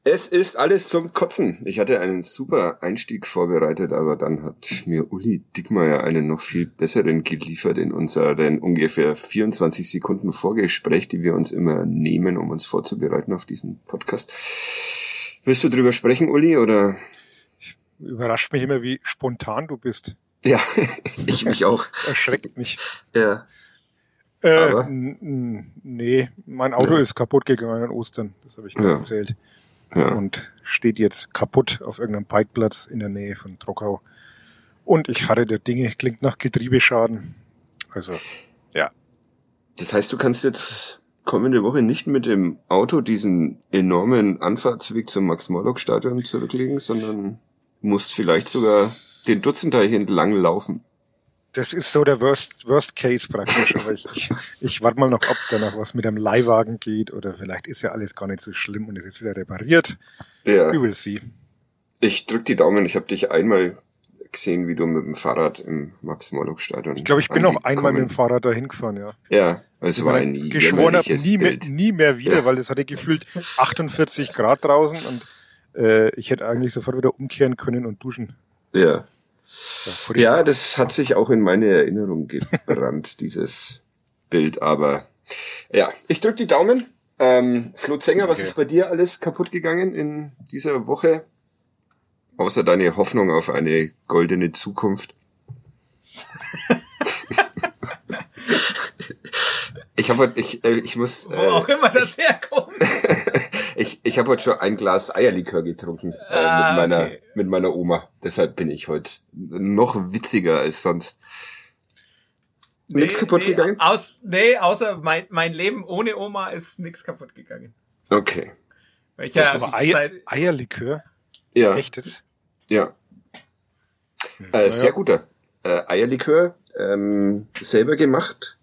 Es ist alles zum Kotzen. Ich hatte einen super Einstieg vorbereitet, aber dann hat mir Uli Dickmeyer einen noch viel besseren geliefert in unseren ungefähr 24 Sekunden Vorgespräch, die wir uns immer nehmen, um uns vorzubereiten auf diesen Podcast. Willst du drüber sprechen, Uli, oder? Überrascht mich immer, wie spontan du bist. Ja, ich mich auch. Erschreckt mich. Ja. Aber? Nee, mein Auto ist kaputt gegangen an Ostern. Das habe ich gerade erzählt. Ja. Und steht jetzt kaputt auf irgendeinem Parkplatz in der Nähe von Trockau. Und ich harre der Dinge, klingt nach Getriebeschaden. Also, ja. Das heißt, du kannst jetzt kommende Woche nicht mit dem Auto diesen enormen Anfahrtsweg zum Max-Morlock-Stadion zurücklegen, sondern musst vielleicht sogar den Dutzendteich entlang laufen. Das ist so der Worst Case praktisch, aber ich warte mal noch, ob da noch was mit einem Leihwagen geht oder vielleicht ist ja alles gar nicht so schlimm und es ist wieder repariert. Ja. We will see. Ich drück die Daumen, ich habe dich einmal gesehen, wie du mit dem Fahrrad im Max-Morlock-Stadion. Ich glaube, ich bin noch einmal mit dem Fahrrad da hingefahren, ja. Ja, es war ein jämmerliches Bild. Nie mehr wieder, weil es hatte gefühlt 48 Grad draußen und ich hätte eigentlich sofort wieder umkehren können und duschen. Ja. Ja, das hat sich auch in meine Erinnerung gebrannt, dieses Bild, aber ja, ich drück die Daumen. Flo Zenger, was ist bei dir alles kaputt gegangen in dieser Woche? Außer deine Hoffnung auf eine goldene Zukunft. Ich muss... Wo auch immer das herkommt. Ich habe heute schon ein Glas Eierlikör getrunken mit meiner Oma. Deshalb bin ich heute noch witziger als sonst. Nichts kaputt gegangen? Außer mein Leben ohne Oma ist nichts kaputt gegangen. Okay. Aber Eierlikör? Ja. Echtes? Ja. Sehr guter Eierlikör, selber gemacht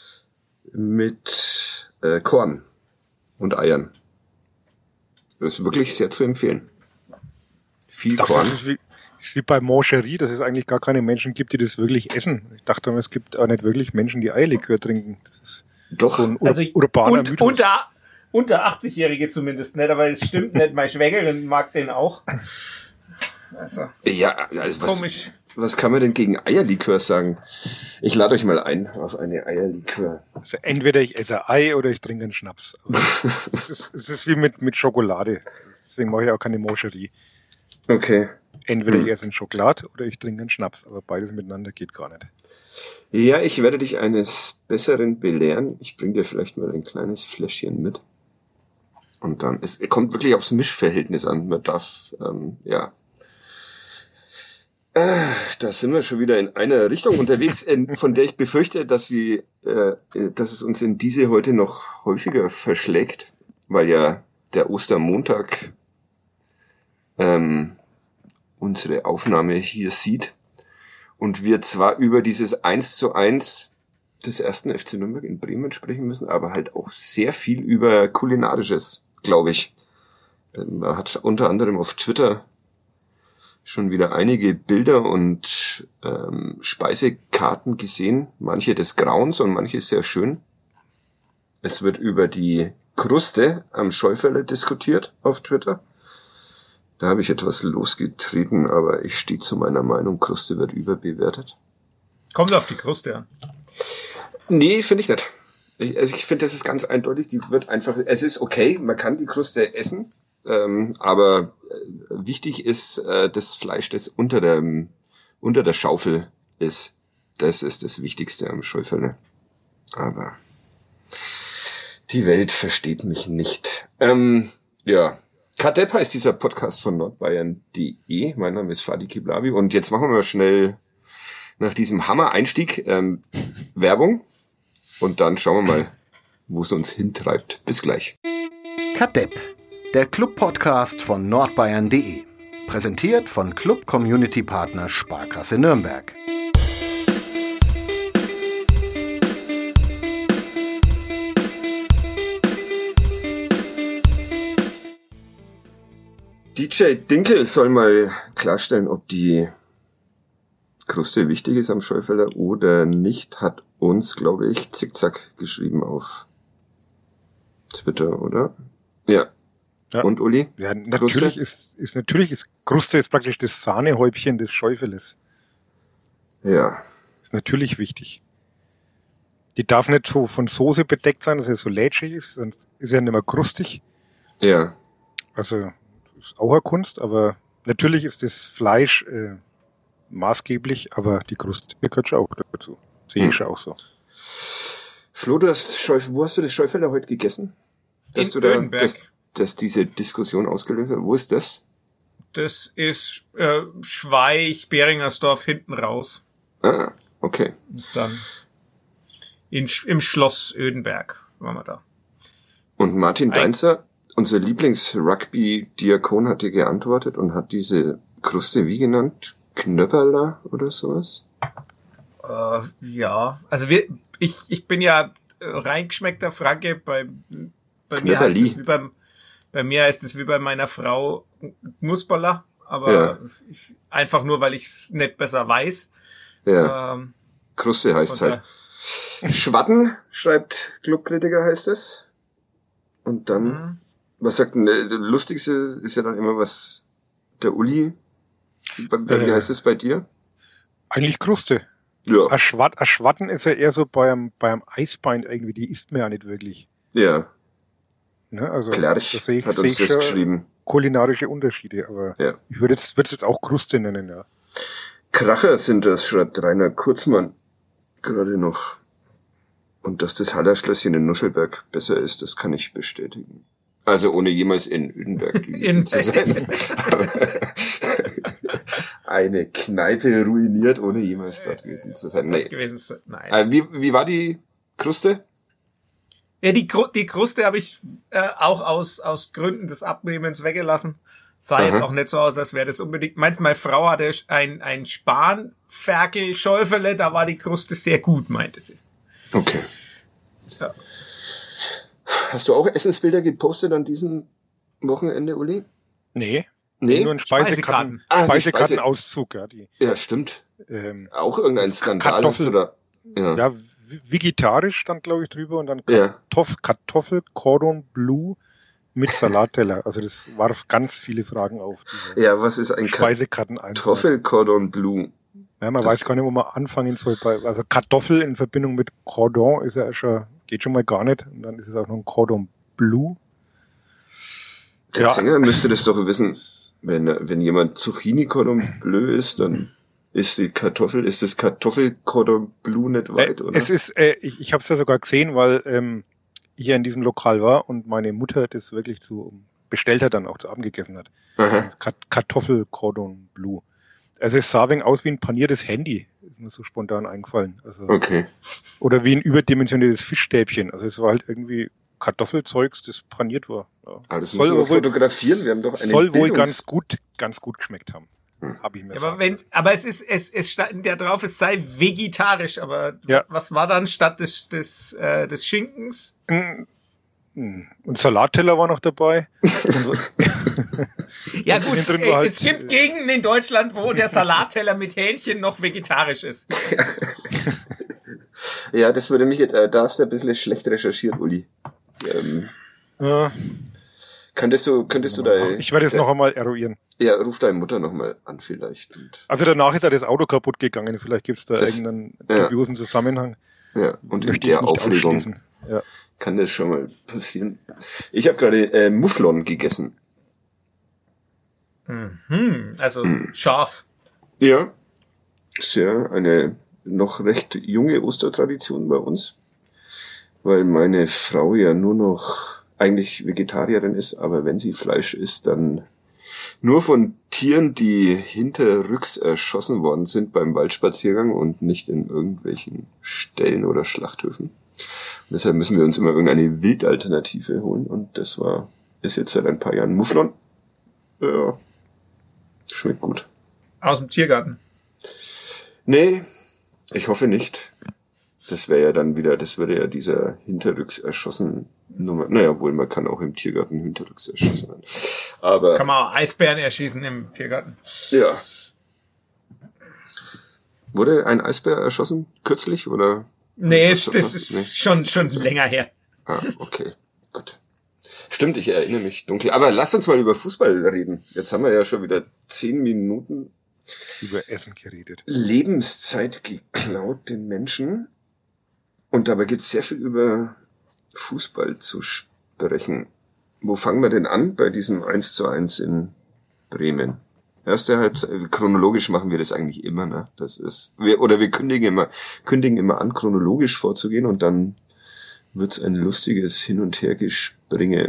mit Korn und Eiern. Das ist wirklich sehr zu empfehlen. Viel Korn. Das ist wie bei Mancherie, dass es eigentlich gar keine Menschen gibt, die das wirklich essen. Ich dachte, es gibt auch nicht wirklich Menschen, die Eierlikör trinken. Das ist doch so ein urbaner Mythos. Unter 80-Jährige zumindest nicht, aber es stimmt nicht. Meine Schwägerin mag den auch. Also, ja, also komisch. Was kann man denn gegen Eierlikör sagen? Ich lade euch mal ein auf eine Eierlikör. Also entweder ich esse Ei oder ich trinke einen Schnaps. Es ist wie mit Schokolade. Deswegen mache ich auch keine Mancherie. Okay. Entweder ich esse einen Schokolade oder ich trinke einen Schnaps. Aber beides miteinander geht gar nicht. Ja, ich werde dich eines Besseren belehren. Ich bringe dir vielleicht mal ein kleines Fläschchen mit. Und dann, es kommt wirklich aufs Mischverhältnis an. Man darf, da sind wir schon wieder in einer Richtung unterwegs, von der ich befürchte, dass es uns in diese heute noch häufiger verschlägt, weil ja der Ostermontag unsere Aufnahme hier sieht und wir zwar über dieses 1:1 des 1. FC Nürnberg in Bremen sprechen müssen, aber halt auch sehr viel über Kulinarisches, glaube ich. Man hat unter anderem auf Twitter schon wieder einige Bilder und Speisekarten gesehen, manche des Grauens und manche sehr schön. Es wird über die Kruste am Schäuferle diskutiert auf Twitter. Da habe ich etwas losgetreten, aber ich stehe zu meiner Meinung, Kruste wird überbewertet. Kommt auf die Kruste an. Nee, finde ich nicht. Ich finde, das ist ganz eindeutig, die wird einfach, es ist okay, man kann die Kruste essen, aber wichtig ist das Fleisch, das unter der Schaufel ist. Das ist das Wichtigste am Schäuferle. Aber die Welt versteht mich nicht. Ja. Kadepp heißt dieser Podcast von nordbayern.de. Mein Name ist Fadi Kiblavi und jetzt machen wir mal schnell nach diesem Hammer-Einstieg Werbung und dann schauen wir mal, wo es uns hintreibt. Bis gleich. Kadepp, der Club-Podcast von nordbayern.de. Präsentiert von Club-Community-Partner Sparkasse Nürnberg. DJ Dinkel soll mal klarstellen, ob die Kruste wichtig ist am Schäuferle oder nicht, hat uns, glaube ich, Zickzack geschrieben auf Twitter, oder? Ja. Ja. Und Uli? Ja, natürlich ist Kruste ist praktisch das Sahnehäubchen des Schäufeles. Ja. Ist natürlich wichtig. Die darf nicht so von Soße bedeckt sein, dass er so lätschig ist, sonst ist er nicht mehr krustig. Ja. Also, ist auch eine Kunst, aber natürlich ist das Fleisch maßgeblich, aber die Kruste gehört schon auch dazu. Sehe ich schon auch so. Flo, wo hast du das Schäufeler heute gegessen? In Ödenberg. Dass diese Diskussion ausgelöst hat. Wo ist das? Das ist Schweich, Beringersdorf, hinten raus. Ah, okay. Und dann im Schloss Ödenberg waren wir da. Und Martin Deinzer, unser Lieblings-Rugby-Diakon, hat dir geantwortet und hat diese Kruste wie genannt? Knöpperler oder sowas? Ja, also ich bin ja reingeschmeckter Franke, bei mir heißt es wie bei meiner Frau Knusperler, aber einfach nur, weil ich es nicht besser weiß. Ja. Kruste heißt es halt. Schwatten, schreibt Clubkritiker, heißt es. Und dann, was sagt denn, das Lustigste ist ja dann immer, was der Uli, wie heißt es bei dir? Eigentlich Kruste. Ja. Ein Schwatten ist ja eher so beim Eisbein irgendwie, die isst man ja nicht wirklich. Ja. Ne, also Klerch hat uns das geschrieben. Kulinarische Unterschiede, aber ich würde jetzt auch Kruste nennen, ja. Kracher sind das, schreibt Rainer Kurzmann gerade noch. Und dass das Hallerschlösschen in Nuschelberg besser ist, das kann ich bestätigen. Also ohne jemals in Ödenberg gewesen zu sein. Eine Kneipe ruiniert, ohne jemals dort gewesen zu sein. Nee. Nein. Wie war die Kruste? Ja, die Kruste habe ich auch aus Gründen des Abnehmens weggelassen. Sah jetzt auch nicht so aus, als wäre das unbedingt. Meine Frau hatte ein Spanferkel-Schäufele, da war die Kruste sehr gut, meinte sie. Okay. Ja. Hast du auch Essensbilder gepostet an diesem Wochenende, Uli? Nee. Nee? Nur ein Speisekartenauszug, ja. Ja, stimmt. Auch irgendein Skandal hast du da. Ja, vegetarisch stand, glaube ich, drüber und dann Kartoffel Cordon Bleu mit Salatteller. Also das warf ganz viele Fragen auf. Ja, was ist ein Kartoffel Cordon Bleu? Ja, man weiß gar nicht, wo man anfangen soll. Also Kartoffel in Verbindung mit Cordon ist ja schon, geht schon mal gar nicht. Und dann ist es auch noch ein Cordon Bleu. Der Sänger müsste das doch wissen. Wenn jemand Zucchini Cordon Bleu isst, dann ist das Kartoffel Cordon Bleu nicht weit, oder? Es ist, ich habe es ja sogar gesehen, weil ich ja in diesem Lokal war und meine Mutter das wirklich bestellt hat, dann auch zu Abend gegessen hat. Kartoffel Cordon Bleu. Also es sah wenig aus wie ein paniertes Handy, ist mir so spontan eingefallen. Also, okay. Oder wie ein überdimensioniertes Fischstäbchen. Also es war halt irgendwie Kartoffelzeugs, das paniert war. Ja. Aber das muss man fotografieren, wir haben doch eine soll wohl ganz gut geschmeckt haben. Habe ich mir gesagt. Aber es stand ja drauf, es sei vegetarisch, aber was war dann statt des Schinkens? Und Salatteller war noch dabei. Ja gut, es gibt Gegenden in Deutschland, wo der Salatteller mit Hähnchen noch vegetarisch ist. Ja, das würde mich jetzt, da hast du ein bisschen schlecht recherchiert, Uli. Könntest du da... Ich werde es noch einmal eruieren. Ja, ruf deine Mutter noch mal an vielleicht. Also danach ist ja das Auto kaputt gegangen. Vielleicht gibt es da irgendeinen dubiosen Zusammenhang. Ja, und in der Aufregung kann das schon mal passieren. Ich habe gerade Mufflon gegessen. Also scharf. Ja, ist ja eine noch recht junge Ostertradition bei uns, weil meine Frau ja nur noch eigentlich Vegetarierin ist, aber wenn sie Fleisch isst, dann nur von Tieren, die hinterrücks erschossen worden sind beim Waldspaziergang und nicht in irgendwelchen Ställen oder Schlachthöfen. Und deshalb müssen wir uns immer irgendeine Wildalternative holen und das ist jetzt seit ein paar Jahren Mufflon. Ja, schmeckt gut. Aus dem Tiergarten? Nee, ich hoffe nicht. Das würde ja dieser hinterrücks erschossen Nummer. Naja, wohl, man kann auch im Tiergarten hinterrücks erschossen werden. Aber. Kann man auch Eisbären erschießen im Tiergarten? Ja. Wurde ein Eisbär erschossen kürzlich oder? Nee, das ist schon länger her. Ah, okay. Gut. Stimmt, ich erinnere mich dunkel. Aber lasst uns mal über Fußball reden. Jetzt haben wir ja schon wieder 10 Minuten über Essen geredet. Lebenszeit geklaut den Menschen. Und dabei gibt's sehr viel über Fußball zu sprechen. Wo fangen wir denn an bei diesem 1:1 in Bremen? Erste Halbzeit, chronologisch machen wir das eigentlich immer, ne? Wir kündigen immer an, chronologisch vorzugehen und dann wird's ein lustiges Hin- und Hergespringe.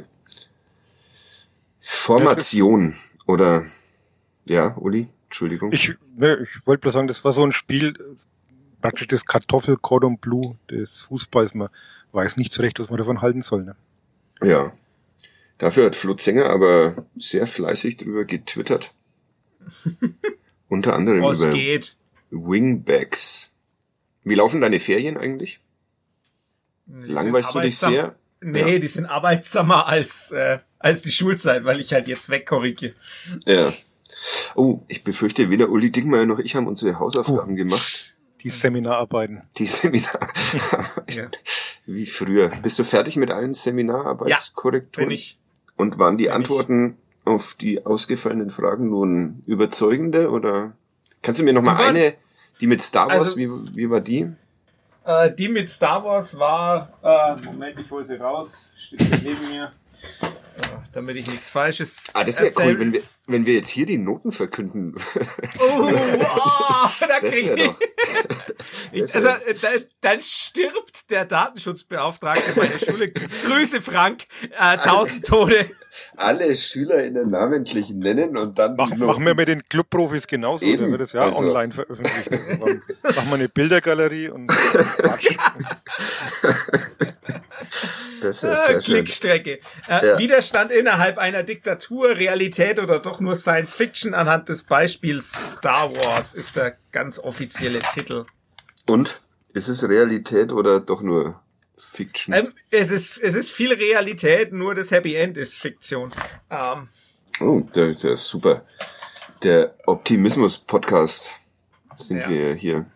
Formation oder, ja, Uli, Entschuldigung. Ich wollte bloß sagen, das war so ein Spiel, praktisch das Kartoffel-Cordon Bleu des Fußballs. Man weiß nicht so recht, was man davon halten soll, ne? Ja. Dafür hat Flo Zenger aber sehr fleißig drüber getwittert. Unter anderem über Wingbacks. Wie laufen deine Ferien eigentlich? Langweilst du dich sehr? Nee, ja. Die sind arbeitsamer als die Schulzeit, weil ich halt jetzt wegkorrigiere. Ja. Oh, ich befürchte, weder Uli Dickmeyer noch ich haben unsere Hausaufgaben gemacht. Die Seminararbeiten. Ja. Wie früher. Bist du fertig mit allen Seminararbeitskorrekturen? Ja, bin ich. Und waren die Antworten auf die ausgefallenen Fragen nun überzeugende oder kannst du mir noch mal eine, die mit Star Wars, wie war die? Die mit Star Wars war, Moment, ich hole sie raus, steht hier neben mir, damit ich nichts Falsches das wäre cool, wenn wir jetzt hier die Noten verkünden. Da krieg ich. Dann stirbt der Datenschutzbeauftragte meiner Schule. Grüße, Frank. 1000 Tode. Alle SchülerInnen namentlich nennen und dann... Machen wir mit den Clubprofis genauso, oder wird das ja online veröffentlicht. Machen wir eine Bildergalerie und Quatsch. Das ist sehr Klickstrecke. Widerstand innerhalb einer Diktatur, Realität oder doch nur Science Fiction anhand des Beispiels Star Wars ist der ganz offizielle Titel. Und? Ist es Realität oder doch nur Fiction? Es ist viel Realität, nur das Happy End ist Fiktion. Der ist super. Der Optimismus-Podcast sind wir hier.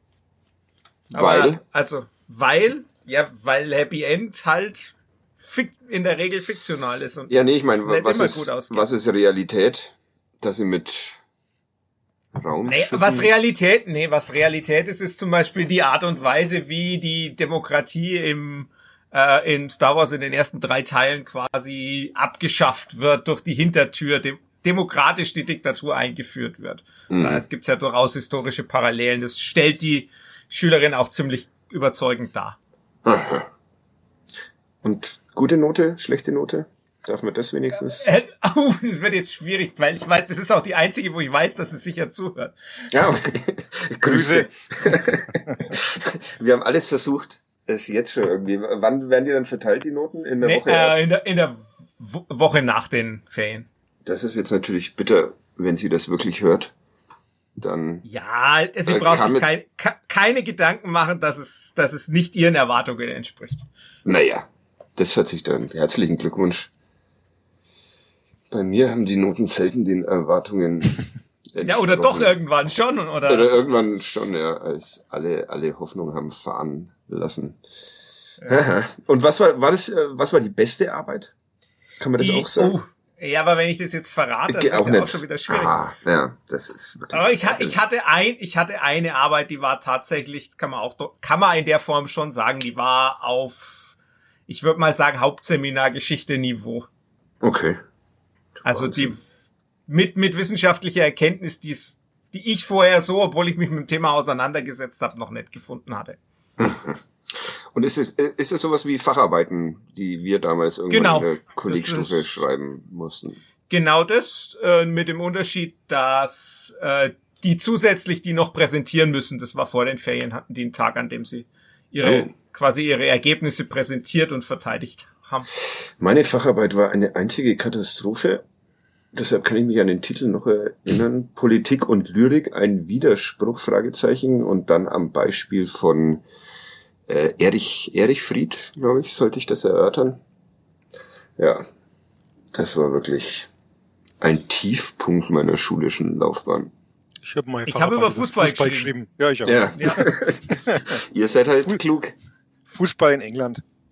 Weil Happy End halt in der Regel fiktional ist. Und ja, nee, ich meine, was ist Realität? Dass sie mit Raumschiffen... Was Realität ist zum Beispiel die Art und Weise, wie die Demokratie in Star Wars in den ersten 3 Teilen quasi abgeschafft wird, durch die Hintertür, demokratisch die Diktatur eingeführt wird. Es gibt ja durchaus historische Parallelen. Das stellt die Schülerin auch ziemlich überzeugend dar. Aha. Und gute Note, schlechte Note? Darf man das wenigstens? Das wird jetzt schwierig, weil ich weiß, das ist auch die einzige, wo ich weiß, dass es sicher zuhört. Ja, okay. Grüße. Wir haben alles versucht, es jetzt schon irgendwie. Wann werden die dann verteilt, die Noten? In der Woche erst? In der Woche nach den Ferien. Das ist jetzt natürlich bitter, wenn sie das wirklich hört. Dann ja, sie braucht sich keine Gedanken machen, dass es nicht ihren Erwartungen entspricht. Naja, das hört sich dann. Herzlichen Glückwunsch. Bei mir haben die Noten selten den Erwartungen entsprochen. Ja, oder doch irgendwann schon, oder? Oder irgendwann schon, ja, als alle Hoffnung haben fahren lassen. Ja. Und was war die beste Arbeit? Kann man das auch sagen? Ja, aber wenn ich das jetzt verrate, dann ist auch ja auch schon wieder schwierig. Ja, das ist wirklich. Aber ich hatte eine Arbeit, die war tatsächlich, das kann man in der Form schon sagen, die war auf, ich würde mal sagen, Hauptseminar-Geschichte-Niveau. Okay. Also die mit wissenschaftlicher Erkenntnis, die ich vorher so, obwohl ich mich mit dem Thema auseinandergesetzt habe, noch nicht gefunden hatte. Und ist es sowas wie Facharbeiten, die wir damals irgendwann in der Kollegstufe schreiben mussten? Genau das, mit dem Unterschied, dass die zusätzlich die noch präsentieren müssen. Das war vor den Ferien, hatten die einen Tag, an dem sie ihre Ergebnisse präsentiert und verteidigt haben. Meine Facharbeit war eine einzige Katastrophe. Deshalb kann ich mich an den Titel noch erinnern. Politik und Lyrik, ein Widerspruch, Fragezeichen. Und dann am Beispiel von Erich Fried, glaube ich, sollte ich das erörtern. Ja, das war wirklich ein Tiefpunkt meiner schulischen Laufbahn. Ich habe über Fußball geschrieben. Ja, ich auch. Ja. Ihr seid halt klug. Fußball in England.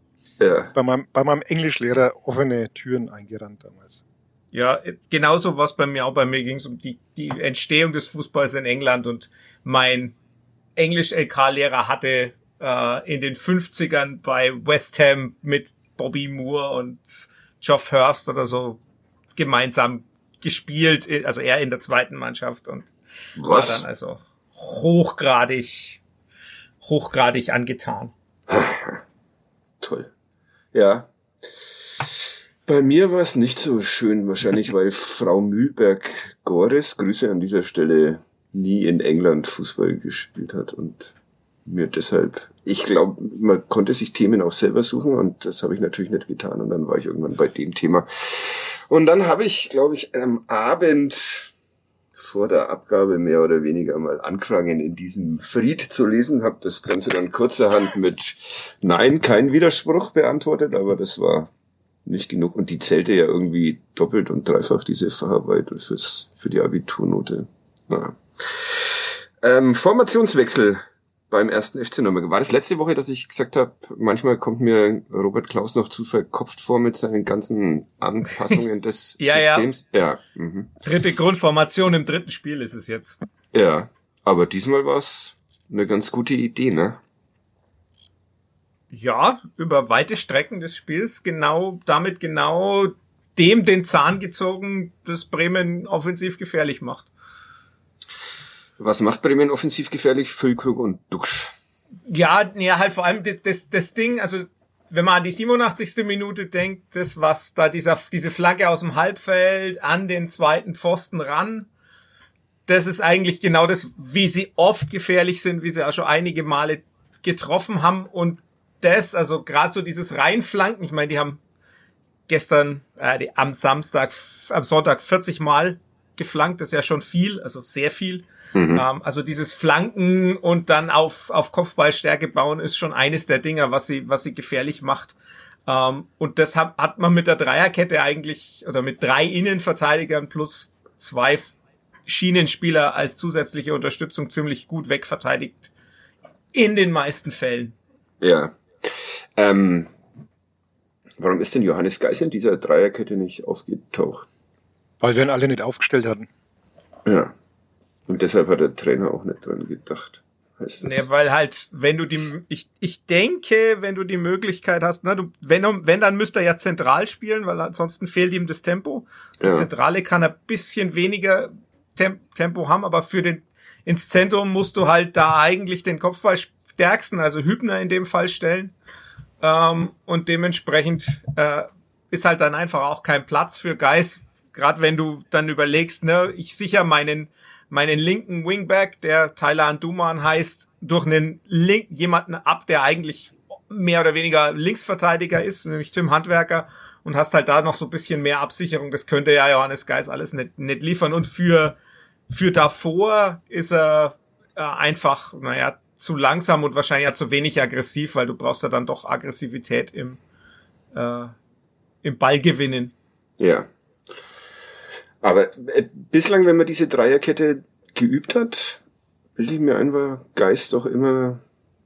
bei meinem Englischlehrer offene Türen eingerannt damals. Ja, genauso was bei mir auch. Bei mir ging es um die Entstehung des Fußballs in England und mein Englisch-LK-Lehrer hatte in den 50ern bei West Ham mit Bobby Moore und Geoff Hurst oder so gemeinsam gespielt, also er in der zweiten Mannschaft und war dann also hochgradig angetan. Toll. Ja. Bei mir war es nicht so schön, wahrscheinlich, weil Frau Mühlberg-Gores, Grüße an dieser Stelle, nie in England Fußball gespielt hat und mir deshalb, ich glaube, man konnte sich Themen auch selber suchen und das habe ich natürlich nicht getan und dann war ich irgendwann bei dem Thema. Und dann habe ich, glaube ich, am Abend vor der Abgabe mehr oder weniger mal angefangen, in diesem Fried zu lesen, habe das Ganze dann kurzerhand mit Nein, kein Widerspruch beantwortet, aber das war nicht genug und die zählte ja irgendwie doppelt und dreifach, diese Facharbeit für die Abiturnote. Naja. Formationswechsel beim ersten FC Nürnberg. War das letzte Woche, dass ich gesagt habe, manchmal kommt mir Robert Klaus noch zu verkopft vor mit seinen ganzen Anpassungen des Systems? Ja. Mhm. Dritte Grundformation im dritten Spiel ist es jetzt. Ja, aber diesmal war es eine ganz gute Idee, ne? Ja, über weite Strecken des Spiels damit dem den Zahn gezogen, das Bremen offensiv gefährlich macht. Was macht Bremen offensiv gefährlich? Füllkrug und Duxch. Ja, halt vor allem das Ding, also wenn man an die 87. Minute denkt, das was da diese Flagge aus dem Halbfeld an den zweiten Pfosten ran, das ist eigentlich genau das, wie sie oft gefährlich sind, wie sie auch schon einige Male getroffen haben und also gerade so dieses Reinflanken, ich meine, die haben gestern, am Sonntag 40 Mal geflankt, das ist ja schon viel, also sehr viel. Mhm. Also dieses Flanken und dann auf Kopfballstärke bauen ist schon eines der Dinger, was sie gefährlich macht. Und das hat man mit der Dreierkette eigentlich, oder mit 3 Innenverteidigern plus 2 Schienenspieler als zusätzliche Unterstützung ziemlich gut wegverteidigt. In den meisten Fällen. Ja. Warum ist denn Johannes Geis in dieser Dreierkette nicht aufgetaucht? Weil wir ihn alle nicht aufgestellt hatten. Ja. Und deshalb hat der Trainer auch nicht dran gedacht. Heißt das? Nee, weil halt, ich denke, wenn du die Möglichkeit hast, wenn, dann müsste er ja zentral spielen, weil ansonsten fehlt ihm das Tempo. Ja. Die Zentrale kann ein bisschen weniger Tempo haben, aber ins Zentrum musst du halt da eigentlich den Kopfballstärksten, also Hübner in dem Fall stellen. Und dementsprechend ist halt dann einfach auch kein Platz für Geis, gerade wenn du dann überlegst, ich sichere meinen linken Wingback, der Tyler Anduman heißt, durch jemanden ab, der eigentlich mehr oder weniger Linksverteidiger ist, nämlich Tim Handwerker, und hast halt da noch so ein bisschen mehr Absicherung. Das könnte ja Johannes Geis alles nicht liefern. Und für davor ist er einfach, zu langsam und wahrscheinlich ja zu wenig aggressiv, weil du brauchst ja dann doch Aggressivität im Ballgewinnen. Ja. Aber bislang, wenn man diese Dreierkette geübt hat, bilde ich mir ein, war Geis doch immer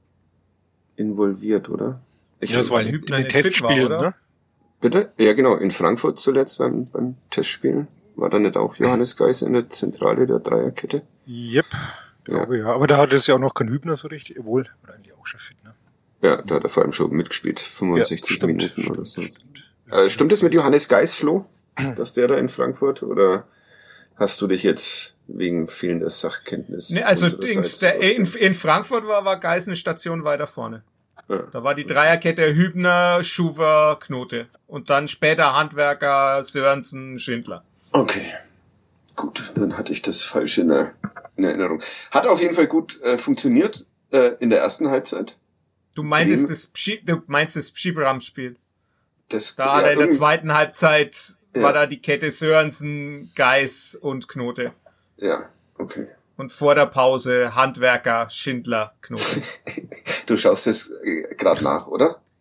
involviert, oder? Das war in den Testspielen, oder? Ne? Bitte? Ja, genau. In Frankfurt zuletzt beim Testspielen war da nicht auch Johannes Geis in der Zentrale der Dreierkette? Yep. Glaube, ja. Aber da hatte es ja auch noch kein Hübner so richtig, wohl, oder eigentlich auch schon fit, ne? Ja, da hat er vor allem schon mitgespielt, 65 Minuten oder so. Stimmt es mit Johannes Geis, Flo? Dass der da in Frankfurt, oder hast du dich jetzt wegen fehlender Sachkenntnis? Nee, also in Frankfurt war Geis eine Station weiter vorne. Ja. Da war die Dreierkette Hübner, Schuwer, Knote. Und dann später Handwerker, Sörensen, Schindler. Okay. Gut, dann hatte ich das falsch in Erinnerung. Hat auf jeden Fall gut funktioniert in der ersten Halbzeit. Du meinst das Schiebram-Spiel. Da hat er in der zweiten Halbzeit war da die Kette Sörensen, Geis und Knote. Ja, okay. Und vor der Pause Handwerker, Schindler, Knote. Du schaust es gerade nach, oder?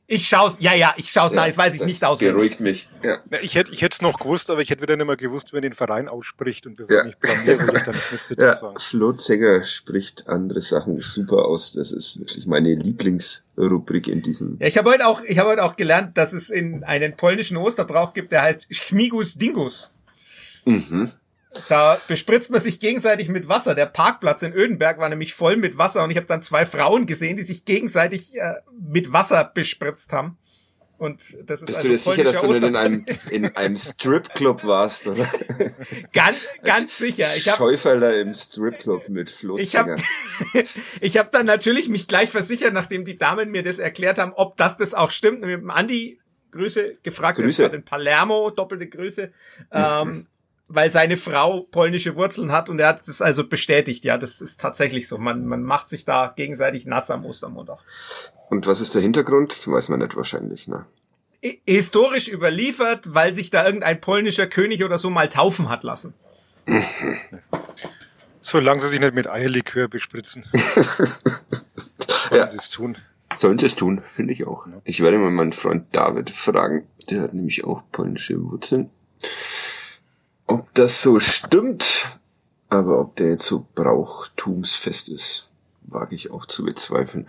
Ich schaue es nach, das weiß ich nicht auswendig. Beruhigt mich. Ja. Ich hätte es noch gewusst, aber ich hätte wieder nicht mehr gewusst, wenn den Verein ausspricht und bevor ich blamiere, will ich dann nichts dazu sagen. Flo Zenger spricht andere Sachen super aus. Das ist wirklich meine Lieblingsrubrik in diesem. Ja, ich habe heute auch gelernt, dass es einen polnischen Osterbrauch gibt, der heißt Śmigus Dingus. Mhm. Da bespritzt man sich gegenseitig mit Wasser. Der Parkplatz in Ödenberg war nämlich voll mit Wasser und ich habe dann 2 Frauen gesehen, die sich gegenseitig mit Wasser bespritzt haben. Und das ist Bist du dir sicher, dass du nicht in einem Stripclub warst, oder? Ganz sicher. Schäuferler im Stripclub mit Flo Zenger. Ich hab dann natürlich mich gleich versichert, nachdem die Damen mir das erklärt haben, ob das auch stimmt. Und mit dem Andi Grüße gefragt, das war in Palermo, doppelte Grüße. Weil seine Frau polnische Wurzeln hat und er hat das also bestätigt. Ja, das ist tatsächlich so. Man macht sich da gegenseitig nass am Ostermontag. Und was ist der Hintergrund? Weiß man nicht wahrscheinlich, ne? Historisch überliefert, weil sich da irgendein polnischer König oder so mal taufen hat lassen. Solange sie sich nicht mit Eierlikör bespritzen. Sollen sie es tun. Sollen sie es tun, finde ich auch. Ich werde mal meinen Freund David fragen. Der hat nämlich auch polnische Wurzeln. Ob das so stimmt, aber ob der jetzt so brauchtumsfest ist, wage ich auch zu bezweifeln.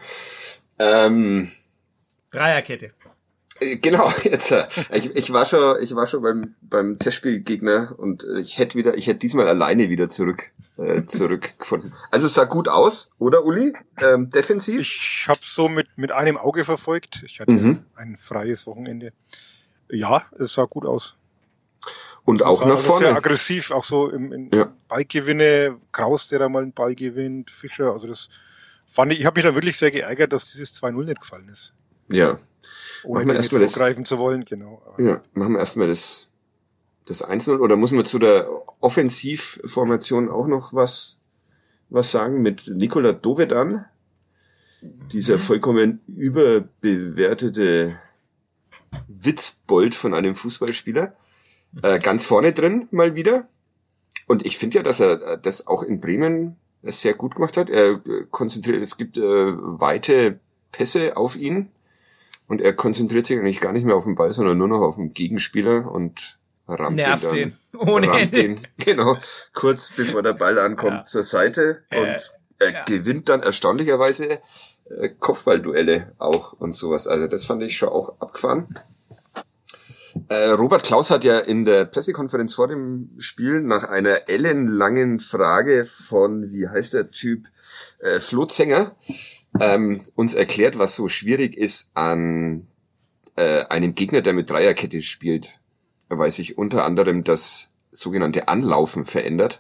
Dreierkette. Genau, jetzt. Ich war schon beim Testspielgegner und ich hätte diesmal alleine wieder zurückgefunden. Also es sah gut aus, oder Uli? Defensiv? Ich habe so mit einem Auge verfolgt. Ich hatte ein freies Wochenende. Ja, es sah gut aus. Und auch nach vorne. Sehr aggressiv, auch so im Ballgewinne, Kraus, der da mal einen Ball gewinnt, Fischer, also das fand ich habe mich dann wirklich sehr geärgert, dass dieses 2-0 nicht gefallen ist. Ja. Ohne erstmal vorgreifen zu wollen, genau. Ja, machen wir erstmal das 1-0 oder muss man zu der Offensivformation auch noch was sagen mit Nikola Dovedan? Dieser vollkommen überbewertete Witzbold von einem Fußballspieler. Ganz vorne drin mal wieder. Und ich finde ja, dass er das auch in Bremen sehr gut gemacht hat. Er konzentriert, es gibt weite Pässe auf ihn und er konzentriert sich eigentlich gar nicht mehr auf den Ball, sondern nur noch auf den Gegenspieler und rammt den genau, kurz bevor der Ball ankommt zur Seite und er gewinnt dann erstaunlicherweise Kopfballduelle auch und sowas. Also das fand ich schon auch abgefahren. Robert Klaus hat ja in der Pressekonferenz vor dem Spiel nach einer ellenlangen Frage von, wie heißt der Typ, Flo Zenger, uns erklärt, was so schwierig ist an einem Gegner, der mit Dreierkette spielt, weil sich unter anderem das sogenannte Anlaufen verändert.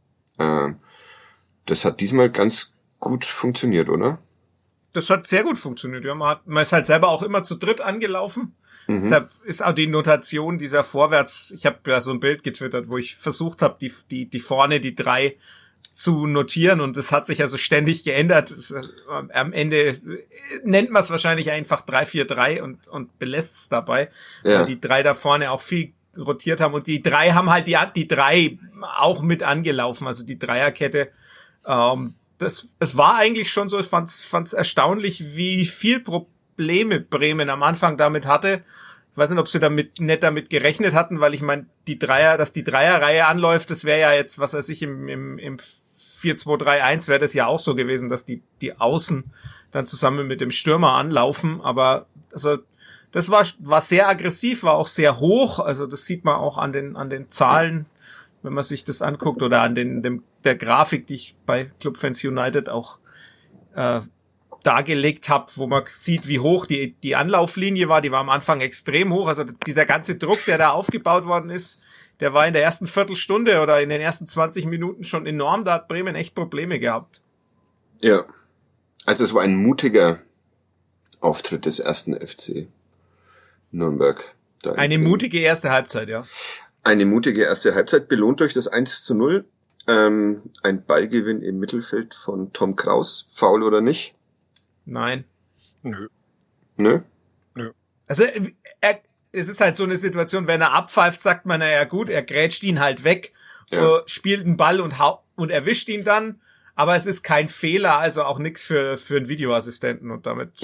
Das hat diesmal ganz gut funktioniert, oder? Das hat sehr gut funktioniert. Ja, man ist halt selber auch immer zu dritt angelaufen. Deshalb ist auch die Notation dieser Vorwärts, ich habe ja so ein Bild getwittert, wo ich versucht habe, die vorne, die 3 zu notieren und das hat sich also ständig geändert. Am Ende nennt man es wahrscheinlich einfach 3-4-3 und belässt es dabei, weil die 3 da vorne auch viel rotiert haben und die 3 haben halt die 3 auch mit angelaufen, also die Dreierkette. Es war eigentlich schon so, ich fand's erstaunlich, wie viel Probleme Bremen am Anfang damit hatte. Ich weiß nicht, ob sie nicht damit gerechnet hatten, weil ich meine, dass die Dreierreihe anläuft, das wäre ja jetzt, was weiß ich, im 4-2-3-1 wäre das ja auch so gewesen, dass die Außen dann zusammen mit dem Stürmer anlaufen, aber also das war sehr aggressiv, war auch sehr hoch, also das sieht man auch an den Zahlen, wenn man sich das anguckt oder an der Grafik, die ich bei Club Fans United auch dargelegt habe, wo man sieht, wie hoch die Anlauflinie war. Die war am Anfang extrem hoch. Also dieser ganze Druck, der da aufgebaut worden ist, der war in der ersten Viertelstunde oder in den ersten 20 Minuten schon enorm. Da hat Bremen echt Probleme gehabt. Ja, also es war ein mutiger Auftritt des ersten FC Nürnberg. Eine mutige erste Halbzeit, ja. Eine mutige erste Halbzeit, belohnt durch das 1-0. Ein Ballgewinn im Mittelfeld von Tom Kraus. Foul oder nicht? Nein. Nö. Nö? Nö. Also es ist halt so eine Situation, wenn er abpfeift, sagt man, naja gut, er grätscht ihn halt weg, spielt einen Ball und erwischt ihn dann, aber es ist kein Fehler, also auch nichts für einen Videoassistenten und damit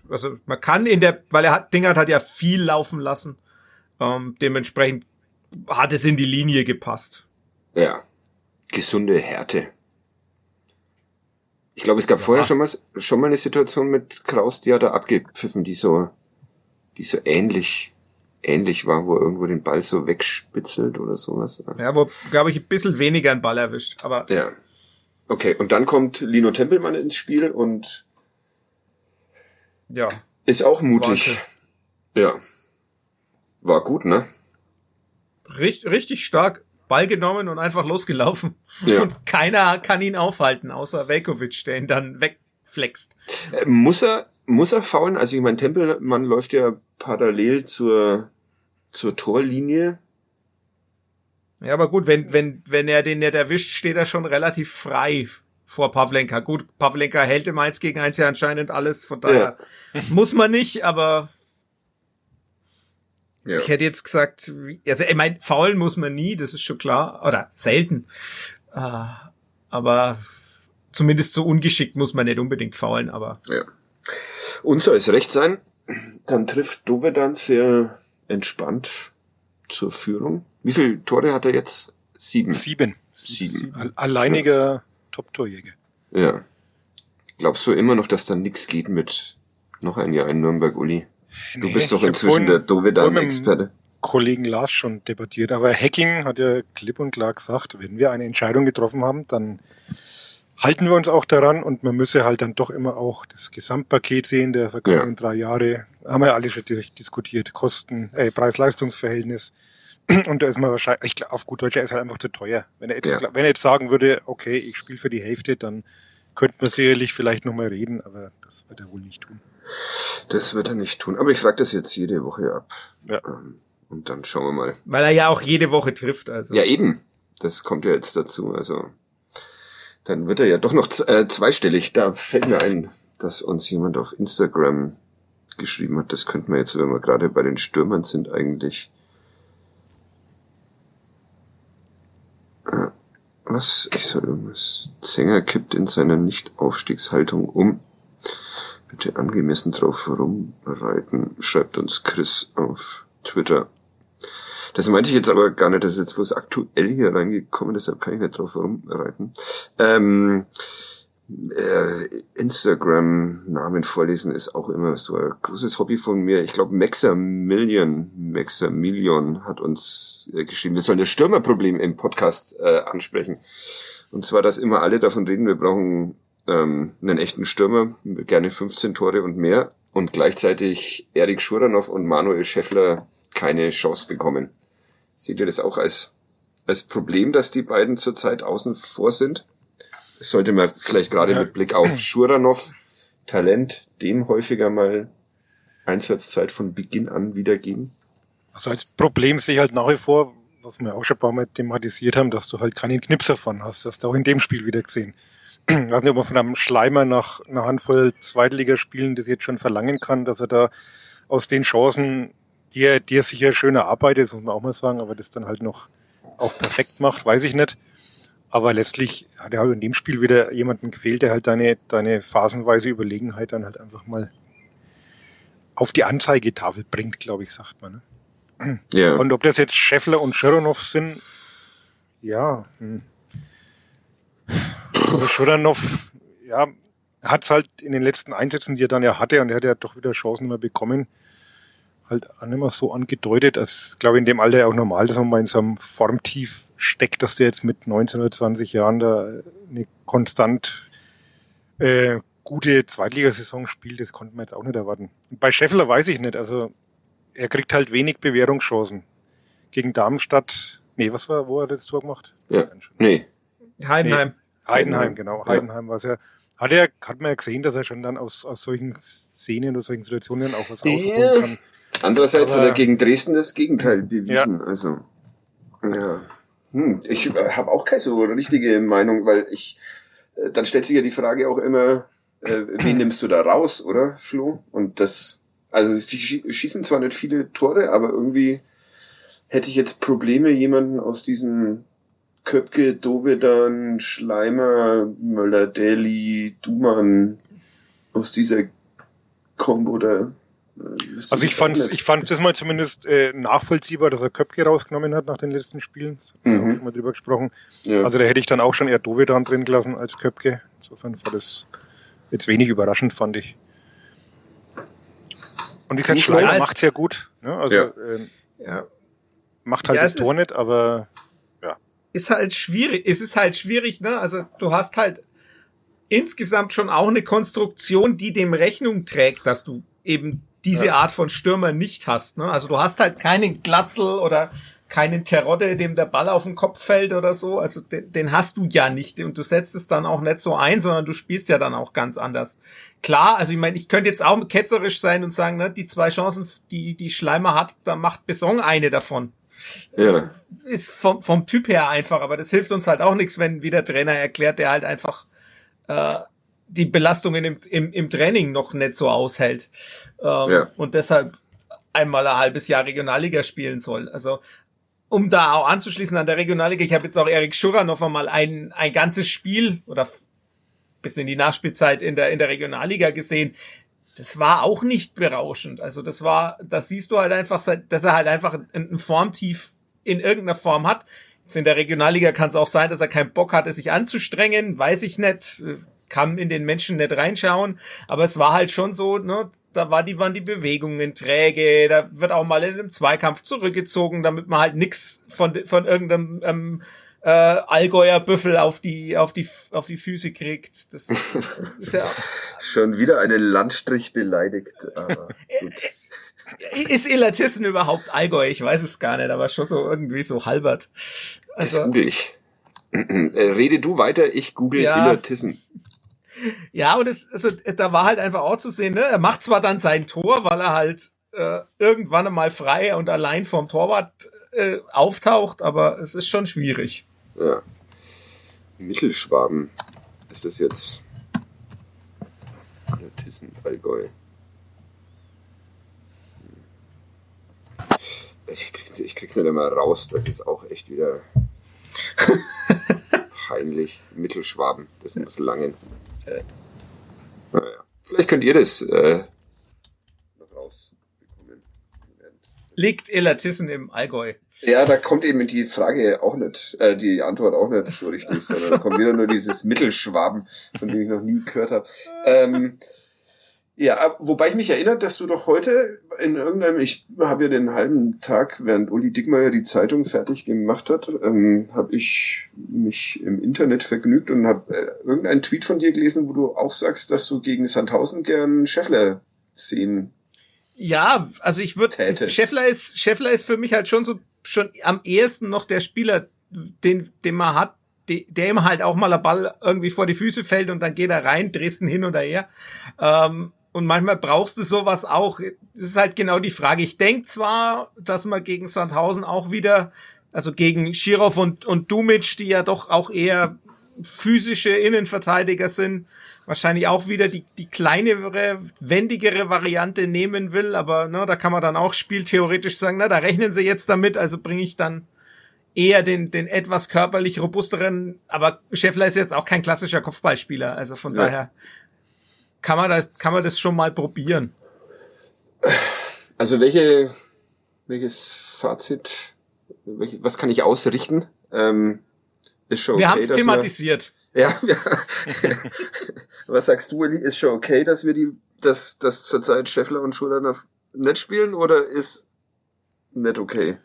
also man kann Dingert hat ja viel laufen lassen. Dementsprechend hat es in die Linie gepasst. Ja, gesunde Härte. Ich glaube, es gab vorher schon mal eine Situation mit Kraus, die hat er abgepfiffen, die so ähnlich war, wo er irgendwo den Ball so wegspitzelt oder sowas. Ja, wo, glaube ich, ein bisschen weniger einen Ball erwischt, aber. Ja. Okay, und dann kommt Lino Tempelmann ins Spiel und ja. Ist auch mutig. Ja. War gut, ne? Richtig stark. Ball genommen und einfach losgelaufen. Ja. Und keiner kann ihn aufhalten, außer Veljković, der ihn dann wegflext. Muss er faulen? Also ich meine, Tempelmann läuft ja parallel zur Torlinie. Ja, aber gut, wenn er den nicht erwischt, steht er schon relativ frei vor Pavlenka. Gut, Pavlenka hält im 1-gegen-1 ja anscheinend alles, von daher muss man nicht, aber ich hätte jetzt gesagt, also ich meine, faulen muss man nie, das ist schon klar, oder selten. Aber zumindest so ungeschickt muss man nicht unbedingt faulen, aber. Ja. Uns soll es recht sein, dann trifft Dovedan sehr entspannt zur Führung. Wie viele Tore hat er jetzt? 7. 7. Alleiniger Top-Torjäger. Ja. Glaubst du immer noch, dass da nichts geht mit noch ein Jahr in Nürnberg, Uli? Du bist doch inzwischen der Dovedan-Experte. Kollegen Lars schon debattiert, aber Hacking hat ja klipp und klar gesagt, wenn wir eine Entscheidung getroffen haben, dann halten wir uns auch daran und man müsse halt dann doch immer auch das Gesamtpaket sehen der vergangenen 3 Jahre. Haben wir ja alle schon diskutiert. Kosten, Preis-Leistungs-Verhältnis. Und da ist man wahrscheinlich, ich glaube, auf gut Deutsch, er ist halt einfach zu teuer. Wenn er jetzt sagen würde, okay, ich spiele für die Hälfte, dann könnte man sicherlich vielleicht nochmal reden, aber das wird er wohl nicht tun. Das wird er nicht tun. Aber ich frage das jetzt jede Woche ab. Ja. Und dann schauen wir mal. Weil er ja auch jede Woche trifft, also. Ja, eben. Das kommt ja jetzt dazu. Also, dann wird er ja doch noch zweistellig. Da fällt mir ein, dass uns jemand auf Instagram geschrieben hat. Das könnten wir jetzt, wenn wir gerade bei den Stürmern sind, eigentlich. Was? Ich soll irgendwas. Zenger kippt in seiner Nicht-Aufstiegshaltung um. Bitte angemessen drauf rumreiten, schreibt uns Chris auf Twitter. Das meinte ich jetzt aber gar nicht, das ist jetzt bloß aktuell hier reingekommen, deshalb kann ich nicht drauf rumreiten. Instagram-Namen vorlesen ist auch immer so ein großes Hobby von mir. Ich glaube, Maximilian hat uns geschrieben, wir sollen das Stürmerproblem im Podcast ansprechen. Und zwar, dass immer alle davon reden, wir brauchen einen echten Stürmer, gerne 15 Tore und mehr, und gleichzeitig Erik Schuranov und Manuel Schäffler keine Chance bekommen. Seht ihr das auch als Problem, dass die beiden zurzeit außen vor sind? Das sollte man vielleicht gerade mit Blick auf Schuranov, Talent, dem häufiger mal Einsatzzeit von Beginn an wiedergeben? Also als Problem sehe ich halt nach wie vor, was wir auch schon ein paar Mal thematisiert haben, dass du halt keinen Knipser von hast. Das hast du auch in dem Spiel wieder gesehen. Ich weiß nicht, ob man von einem Schleimer nach einer Handvoll Zweitligaspielen das jetzt schon verlangen kann, dass er da aus den Chancen, die er sicher schön erarbeitet, muss man auch mal sagen, aber das dann halt noch auch perfekt macht, weiß ich nicht. Aber letztlich hat er halt in dem Spiel wieder jemanden gefehlt, der halt deine phasenweise Überlegenheit dann halt einfach mal auf die Anzeigetafel bringt, glaube ich, sagt man. Ne? Ja. Und ob das jetzt Schäffler und Schuranov sind, ja. Also Schuranov, ja, hat's halt in den letzten Einsätzen, die er dann ja hatte, und er hat ja doch wieder Chancen mehr bekommen, halt auch nicht mehr so angedeutet, als, glaube ich, in dem Alter ja auch normal, dass man mal in so einem Formtief steckt, dass der jetzt mit 19 oder 20 Jahren da eine konstant gute Zweitligasaison spielt, das konnte man jetzt auch nicht erwarten. Und bei Schäffler weiß ich nicht, also er kriegt halt wenig Bewährungschancen. Gegen Darmstadt, wo hat er das Tor gemacht? Ja, Heidenheim. Heidenheim, genau. Ja. Heidenheim war es ja. Hat man ja gesehen, dass er schon dann aus solchen Szenen oder solchen Situationen auch was ausholen kann. Andererseits hat er gegen Dresden das Gegenteil bewiesen. Ja. Also, ja. Ich habe auch keine so richtige Meinung, weil dann stellt sich ja die Frage auch immer, wen nimmst du da raus, oder, Flo? Und sie schießen zwar nicht viele Tore, aber irgendwie hätte ich jetzt Probleme, jemanden aus diesem Köpke, Dovedan, Schleimer, Möller-Daly, Duman aus dieser Kombo da. Also ich fand's das mal zumindest nachvollziehbar, dass er Köpke rausgenommen hat nach den letzten Spielen. Da haben wir mal drüber gesprochen. Ja. Also da hätte ich dann auch schon eher Dovedan drin gelassen als Köpke. Insofern war das jetzt wenig überraschend, fand ich. Und wie gesagt, Schleimer macht's ja gut. Ne? Also macht halt das Tor nicht, aber ja. Ist halt schwierig. Es ist halt schwierig, ne? Also du hast halt insgesamt schon auch eine Konstruktion, die dem Rechnung trägt, dass du eben diese Art von Stürmer nicht hast, ne? Also du hast halt keinen Glatzel oder keinen Terodde, dem der Ball auf den Kopf fällt oder so. Also den hast du ja nicht. Und du setzt es dann auch nicht so ein, sondern du spielst ja dann auch ganz anders. Klar, also ich meine, ich könnte jetzt auch ketzerisch sein und sagen, ne, die 2 Chancen, die Schleimer hat, da macht Besson eine davon. Ja. Ist vom Typ her einfach, aber das hilft uns halt auch nichts, wenn wie der Trainer erklärt, der halt einfach die Belastungen im Training noch nicht so aushält. Und deshalb einmal ein halbes Jahr Regionalliga spielen soll. Also, um da auch anzuschließen an der Regionalliga, ich habe jetzt auch Erik Schurrer noch einmal ein ganzes Spiel oder bis in die Nachspielzeit in der Regionalliga gesehen. Das war auch nicht berauschend. Also das siehst du halt einfach, dass er halt einfach ein Formtief in irgendeiner Form hat. Jetzt in der Regionalliga kann es auch sein, dass er keinen Bock hatte, sich anzustrengen, weiß ich nicht, kann in den Menschen nicht reinschauen, aber es war halt schon so, ne, da waren die Bewegungen träge, da wird auch mal in einem Zweikampf zurückgezogen, damit man halt nix von irgendeinem Allgäuer Büffel auf die Füße kriegt. Das ist ja schon wieder einen Landstrich beleidigt, aber gut. Ist Illertissen überhaupt Allgäu? Ich weiß es gar nicht, aber schon so irgendwie so halbert. Also, das google ich. Rede du weiter, ich google Illertissen. Ja, und da war halt einfach auch zu sehen, ne? Er macht zwar dann sein Tor, weil er halt irgendwann einmal frei und allein vorm Torwart auftaucht, aber es ist schon schwierig. Ja. Mittelschwaben ist das jetzt. Illertissen, Allgäu. Ich krieg's nicht einmal raus, das ist auch echt wieder peinlich. Mittelschwaben, das muss langen. Naja. Vielleicht könnt ihr das noch rausbekommen. Liegt Illertissen im Allgäu? Ja, da kommt eben die Frage auch nicht, die Antwort auch nicht so richtig, sondern da kommt wieder nur dieses Mittelschwaben, von dem ich noch nie gehört habe. Ja, wobei ich mich erinnere, dass du doch heute in irgendeinem, ich habe ja den halben Tag, während Uli Dickmeyer die Zeitung fertig gemacht hat, habe ich mich im Internet vergnügt und habe irgendeinen Tweet von dir gelesen, wo du auch sagst, dass du gegen Sandhausen gern Scheffler sehen. Ja, also ich würde, Scheffler ist für mich halt schon am ehesten noch der Spieler, den man hat, der ihm halt auch mal der Ball irgendwie vor die Füße fällt und dann geht er rein, Dresden hin oder her. Und manchmal brauchst du sowas auch. Das ist halt genau die Frage. Ich denke zwar, dass man gegen Sandhausen auch wieder, also gegen Schirov und Dumic, die ja doch auch eher physische Innenverteidiger sind, wahrscheinlich auch wieder die kleinere, wendigere Variante nehmen will. Aber ne, da kann man dann auch spieltheoretisch sagen, na, da rechnen sie jetzt damit, also bringe ich dann eher den etwas körperlich robusteren. Aber Scheffler ist jetzt auch kein klassischer Kopfballspieler, also von daher kann man das schon mal probieren. Also welches Fazit, was kann ich ausrichten? Ist schon okay, wir haben es thematisiert. Ja. Was sagst du, Uli? Ist schon okay, dass wir dass zurzeit Scheffler und Schurrer nicht spielen, oder ist nicht okay?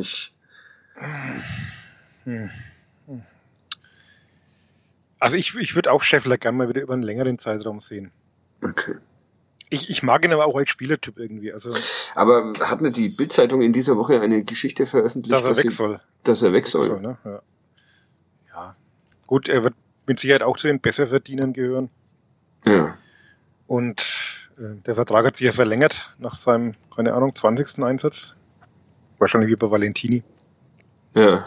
Also ich würde auch Scheffler gerne mal wieder über einen längeren Zeitraum sehen. Okay. Ich mag ihn aber auch als Spielertyp irgendwie. Also, aber hat nicht die Bild-Zeitung in dieser Woche eine Geschichte veröffentlicht, dass er weg soll? Dass er weg soll. Ne? Ja. Gut, er wird mit Sicherheit auch zu den Besserverdienern gehören. Ja. Und der Vertrag hat sich ja verlängert nach seinem, 20. Einsatz. Wahrscheinlich wie bei Valentini. Ja.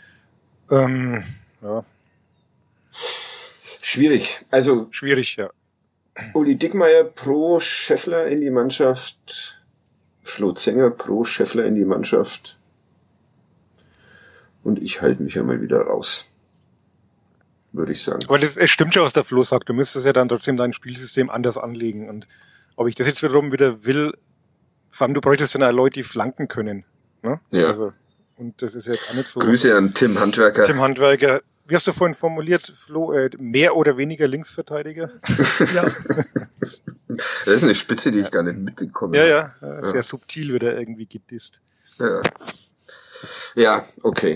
Ja. Schwierig. Also. Schwierig, ja. Uli Dickmeyer pro Scheffler in die Mannschaft. Flo Zenger pro Scheffler in die Mannschaft. Und ich halte mich ja mal wieder raus. Würde ich sagen. Aber es stimmt schon, was der Flo sagt. Du müsstest ja dann trotzdem dein Spielsystem anders anlegen. Und ob ich das jetzt wiederum wieder will, vor allem du bräuchtest dann auch Leute, die flanken können. Ne? Ja. Also, und das ist jetzt auch nicht so. Grüße an Tim Handwerker. Tim Handwerker. Wie hast du vorhin formuliert, Flo? Mehr oder weniger Linksverteidiger? Ja. Das ist eine Spitze, die ich gar nicht mitbekomme. Ja. Sehr subtil wird er irgendwie gedisst. Ja, okay.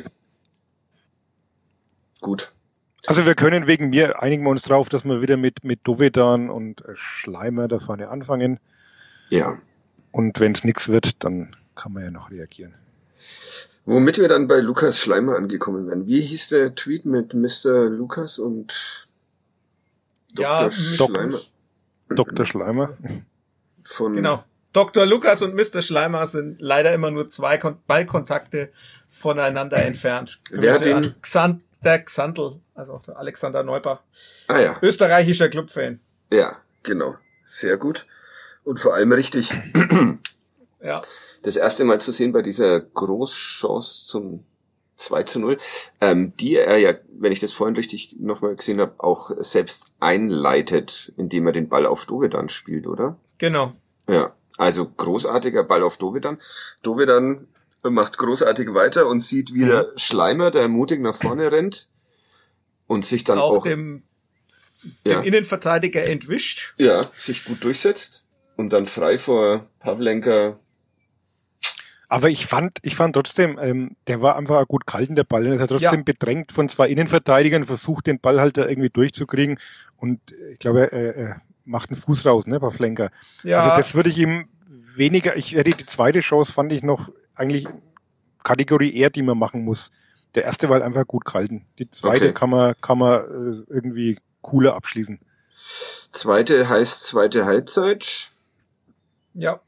Gut. Also wir können einigen wir uns drauf, dass wir wieder mit Dovedan und Schleimer da vorne anfangen. Ja. Und wenn es nichts wird, dann kann man ja noch reagieren. Womit wir dann bei Lukas Schleimer angekommen wären. Wie hieß der Tweet mit Mr. Lukas und Dr. Schleimer? Dr. Schleimer. Genau. Dr. Lukas und Mr. Schleimer sind leider immer nur 2 Ballkontakte voneinander entfernt. Wer hat den? Der Xantl, also auch der Alexander Neubach. Ah ja. Österreichischer Clubfan. Ja, genau. Sehr gut. Und vor allem richtig. Ja. Das erste Mal zu sehen bei dieser Großchance zum 2:0, die er ja, wenn ich das vorhin richtig nochmal gesehen habe, auch selbst einleitet, indem er den Ball auf Dovedan spielt, oder? Genau. Ja, also großartiger Ball auf Dovedan. Dovedan macht großartig weiter und sieht wieder Schleimer, der mutig nach vorne rennt und sich dann auch dem Innenverteidiger entwischt. Ja, sich gut durchsetzt und dann frei vor Pavlenka. Aber ich fand trotzdem, der war einfach gut gehalten, der Ball. Und er hat trotzdem bedrängt von 2 Innenverteidigern, versucht den Ball halt da irgendwie durchzukriegen. Und ich glaube, er macht einen Fuß raus, ne, Pavlenka. Ja. Also das würde ich ihm weniger, ich hätte die zweite Chance, fand ich noch eigentlich Kategorie eher, die man machen muss. Der erste war halt einfach gut gehalten. Die zweite kann man irgendwie cooler abschließen. Zweite heißt zweite Halbzeit. Ja.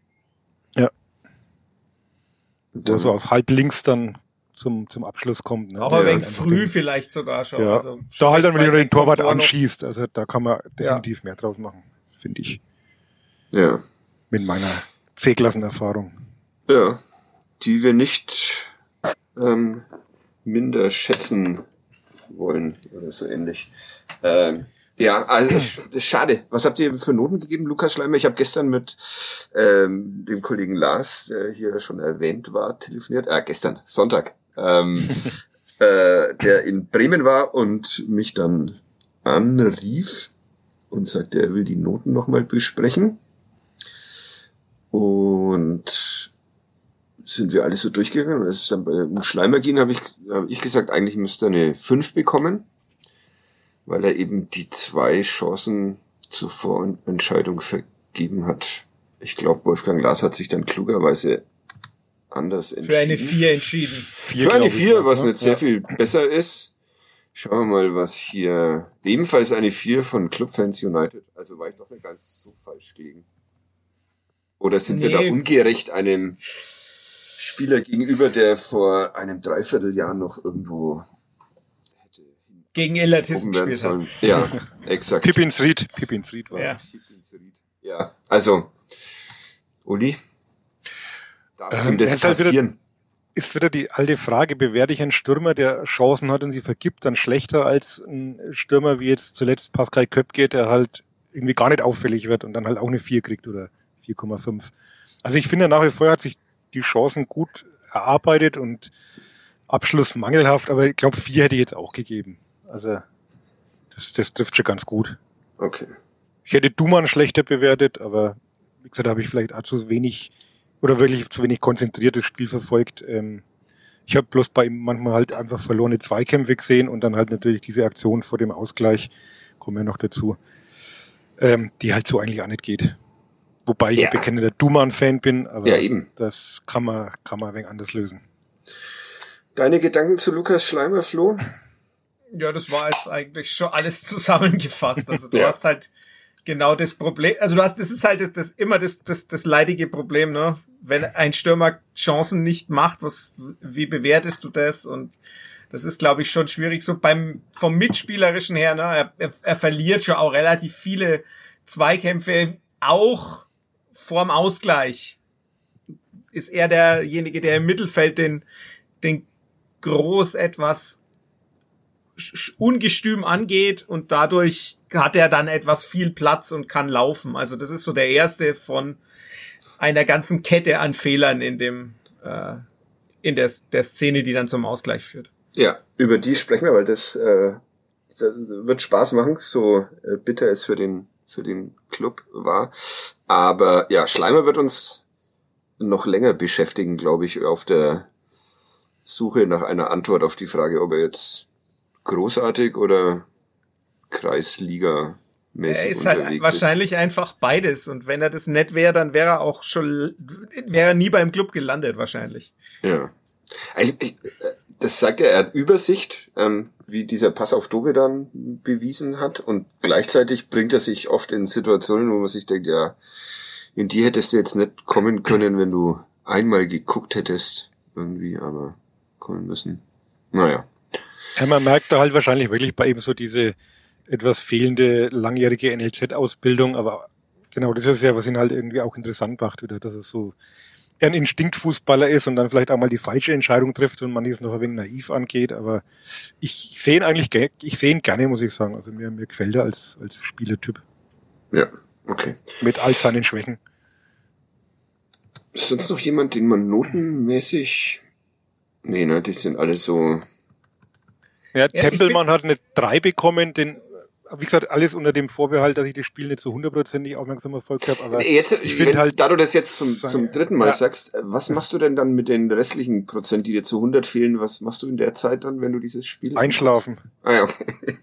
Wo so aus halb links dann zum Abschluss kommt. Ne? Aber wenn früh vielleicht sogar schon. Ja. Also da halt dann, wenn du den Torwart anschießt. Also da kann man definitiv mehr draus machen, finde ich. Ja. Mit meiner C-Klassen-Erfahrung. Ja. Die wir nicht minder schätzen wollen oder so ähnlich. Ja, also das ist schade. Was habt ihr für Noten gegeben, Lukas Schleimer? Ich habe gestern mit dem Kollegen Lars, der hier schon erwähnt war, telefoniert. Gestern, Sonntag. Der in Bremen war und mich dann anrief und sagte, er will die Noten nochmal besprechen. Und sind wir alles so durchgegangen. Als es dann um Schleimer ging, habe ich gesagt, eigentlich müsste er eine 5 bekommen, weil er eben die 2 Chancen zur Vorentscheidung vergeben hat. Ich glaube, Wolfgang Lars hat sich dann klugerweise anders entschieden. Für eine 4 entschieden. Für eine 4, was nicht sehr viel besser ist. Schauen wir mal, was hier... Ebenfalls eine 4 von Clubfans United. Also war ich doch nicht ganz so falsch gelegen. Oder sind wir da ungerecht einem Spieler gegenüber, der vor einem Dreivierteljahr noch irgendwo hätte gegen Elatissen gespielt hat. Ja, exakt. Pippins Ried war es. Ja, also Uli, darf ihm das passieren? Ist wieder die alte Frage, bewerte ich einen Stürmer, der Chancen hat und sie vergibt, dann schlechter als ein Stürmer wie jetzt zuletzt Pascal Köpke, der halt irgendwie gar nicht auffällig wird und dann halt auch eine 4 kriegt oder 4,5. Also ich finde, nach wie vor hat sich die Chancen gut erarbeitet und Abschluss mangelhaft, aber ich glaube 4 hätte ich jetzt auch gegeben. Also das trifft schon ganz gut. Okay. Ich hätte Duman schlechter bewertet, aber wie gesagt, da habe ich vielleicht auch zu wenig oder wirklich zu wenig konzentriertes Spiel verfolgt. Ich habe bloß bei ihm manchmal halt einfach verlorene Zweikämpfe gesehen und dann halt natürlich diese Aktion vor dem Ausgleich, kommen wir noch dazu, die halt so eigentlich auch nicht geht. Wobei ich bekennender Duman-Fan bin, aber das kann man ein wenig anders lösen. Deine Gedanken zu Lukas Schleimer, Flo? Ja, das war jetzt eigentlich schon alles zusammengefasst. Also du hast halt genau das Problem, also das ist halt das leidige Problem, ne? Wenn ein Stürmer Chancen nicht macht, wie bewertest du das? Und das ist, glaube ich, schon schwierig. So vom Mitspielerischen her, ne? Er verliert schon auch relativ viele Zweikämpfe, auch vorm Ausgleich ist er derjenige, der im Mittelfeld den groß etwas ungestüm angeht und dadurch hat er dann etwas viel Platz und kann laufen. Also das ist so der erste von einer ganzen Kette an Fehlern in der Szene, die dann zum Ausgleich führt. Ja, über die sprechen wir, weil das wird Spaß machen, so bitter es für den Club war. Aber ja, Schleimer wird uns noch länger beschäftigen, glaube ich, auf der Suche nach einer Antwort auf die Frage, ob er jetzt großartig oder Kreisliga-mäßig unterwegs ist. Er ist halt wahrscheinlich einfach beides. Und wenn er das nicht wäre, dann wäre er nie beim Club gelandet wahrscheinlich. Ja. Das sagt er hat Übersicht, wie dieser Pass auf Dovedan bewiesen hat. Und gleichzeitig bringt er sich oft in Situationen, wo man sich denkt, ja, in die hättest du jetzt nicht kommen können, wenn du einmal geguckt hättest irgendwie, aber kommen müssen. Naja. Ja, man merkt da halt wahrscheinlich wirklich bei ihm so diese etwas fehlende langjährige NLZ-Ausbildung, aber genau das ist ja, was ihn halt irgendwie auch interessant macht, wieder, dass es so ein Instinktfußballer ist und dann vielleicht auch mal die falsche Entscheidung trifft und man es noch ein wenig naiv angeht, aber ich sehe ihn gerne, muss ich sagen. Also mir gefällt er als Spielertyp. Ja, okay. Mit all seinen Schwächen. Ist sonst noch jemand, den man notenmäßig... Nee, ne, die sind alle so... Ja, Tempelmann hat eine 3 bekommen, wie gesagt, alles unter dem Vorbehalt, dass ich das Spiel nicht so 100% aufmerksam verfolgt habe. Aber jetzt, ich finde halt, da du das jetzt zum dritten Mal sagst, was machst du denn dann mit den restlichen Prozent, die dir zu 100 fehlen? Was machst du in der Zeit dann, wenn du dieses Spiel einschlafen? Ja, okay.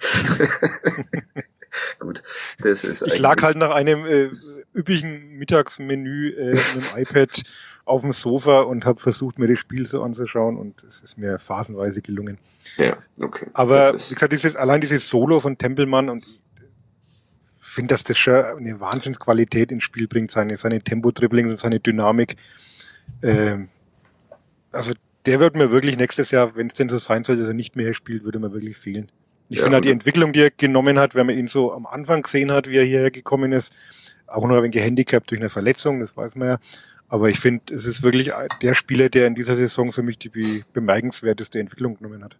Gut, das ist. Ich lag halt nach einem üppigen Mittagsmenü mit dem iPad auf dem Sofa und habe versucht, mir das Spiel so anzuschauen und es ist mir phasenweise gelungen. Ja, okay. Aber wie gesagt, allein dieses Solo von Tempelmann und ich finde, dass das schon eine Wahnsinnsqualität ins Spiel bringt, seine Tempo-Dribblings und seine Dynamik. Also der wird mir wirklich nächstes Jahr, wenn es denn so sein soll, dass er nicht mehr spielt, würde mir wirklich fehlen. Ich finde halt die Entwicklung, die er genommen hat, wenn man ihn so am Anfang gesehen hat, wie er hierher gekommen ist, auch noch ein wenig gehandicapt durch eine Verletzung, das weiß man ja. Aber ich finde, es ist wirklich der Spieler, der in dieser Saison für mich die bemerkenswerteste Entwicklung genommen hat.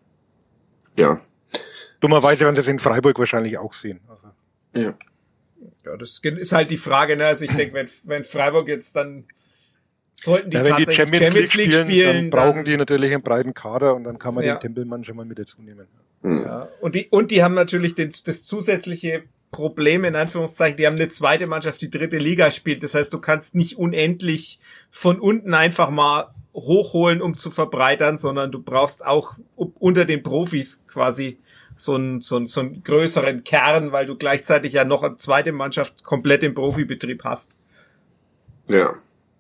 Ja. Dummerweise werden sie es in Freiburg wahrscheinlich auch sehen. Also. Ja. Ja, das ist halt die Frage, ne? Also ich denke, wenn Freiburg jetzt dann sollten die wenn tatsächlich die Champions League spielen, dann brauchen dann die natürlich einen breiten Kader und dann kann man den Tempelmann schon mal mit dazu nehmen. Ja. Und die haben natürlich das zusätzliche Problem, in Anführungszeichen, die haben eine zweite Mannschaft, die dritte Liga spielt. Das heißt, du kannst nicht unendlich von unten einfach mal hochholen, um zu verbreitern, sondern du brauchst auch unter den Profis quasi so einen größeren Kern, weil du gleichzeitig ja noch eine zweite Mannschaft komplett im Profibetrieb hast. Ja.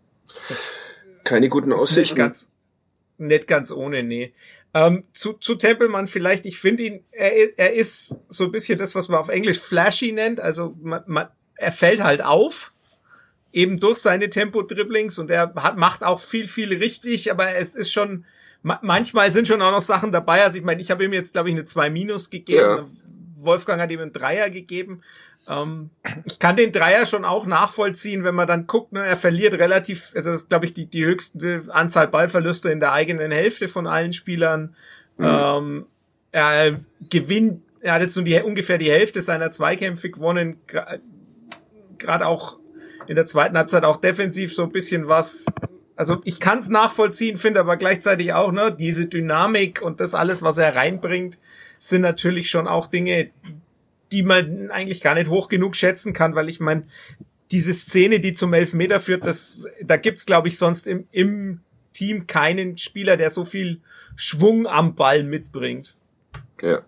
Keine guten Aussichten. Nicht ganz ohne, nee. Zu Tempelmann vielleicht, ich finde ihn, er ist so ein bisschen das, was man auf Englisch flashy nennt, also er fällt halt auf, eben durch seine Tempo-Dribblings und er macht auch viel richtig, aber es ist schon, manchmal sind schon auch noch Sachen dabei, also ich meine, ich habe ihm jetzt, glaube ich, eine 2- gegeben, ja. Wolfgang hat ihm einen 3er gegeben. Ich kann den 3er schon auch nachvollziehen, wenn man dann guckt, ne, er verliert relativ, also das ist, glaube ich, die höchste Anzahl Ballverluste in der eigenen Hälfte von allen Spielern. Er gewinnt, er hat jetzt nur ungefähr die Hälfte seiner Zweikämpfe gewonnen, gerade auch in der zweiten Halbzeit auch defensiv so ein bisschen was. Also ich kann es nachvollziehen, finde aber gleichzeitig auch, ne, diese Dynamik und das alles, was er reinbringt, sind natürlich schon auch Dinge, die man eigentlich gar nicht hoch genug schätzen kann, weil ich meine, diese Szene, die zum Elfmeter führt, da gibt's, glaube ich, sonst im Team keinen Spieler, der so viel Schwung am Ball mitbringt. Ja.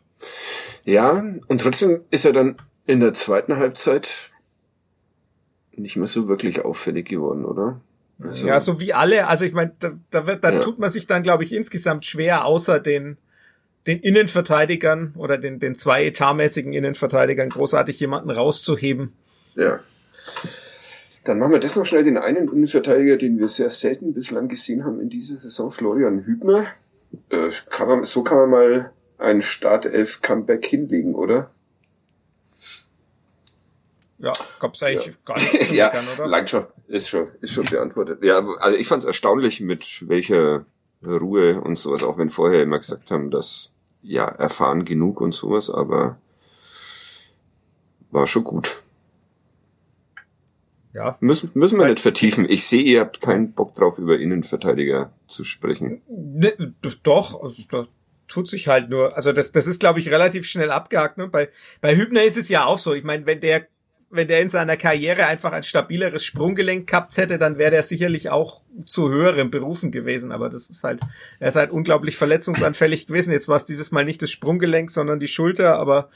Ja, und trotzdem ist er dann in der zweiten Halbzeit nicht mehr so wirklich auffällig geworden, oder? Also, ja, so wie alle. Also ich meine, tut man sich dann, glaube ich, insgesamt schwer, außer den Innenverteidigern oder den 2 etatmäßigen Innenverteidigern großartig jemanden rauszuheben. Ja. Dann machen wir das noch schnell, den einen Innenverteidiger, den wir sehr selten bislang gesehen haben in dieser Saison, Florian Hübner. So kann man mal ein Startelf-Comeback hinlegen, oder? Ja, gab's eigentlich gar nichts zu meckern, oder? Lang schon. Ist schon beantwortet. Ja, also ich fand's erstaunlich, mit welcher Ruhe und sowas, auch wenn vorher immer gesagt haben, dass erfahren genug und sowas, aber war schon gut. Ja. Müssen wir nicht vertiefen. Ich sehe, ihr habt keinen Bock drauf, über Innenverteidiger zu sprechen. Ne, doch, also da tut sich halt nur, also das ist, glaube ich, relativ schnell abgehakt. Ne? Bei Hübner ist es ja auch so. Ich meine, wenn der in seiner Karriere einfach ein stabileres Sprunggelenk gehabt hätte, dann wäre der sicherlich auch zu höheren Berufen gewesen. Aber er ist halt unglaublich verletzungsanfällig gewesen. Jetzt war es dieses Mal nicht das Sprunggelenk, sondern die Schulter. Aber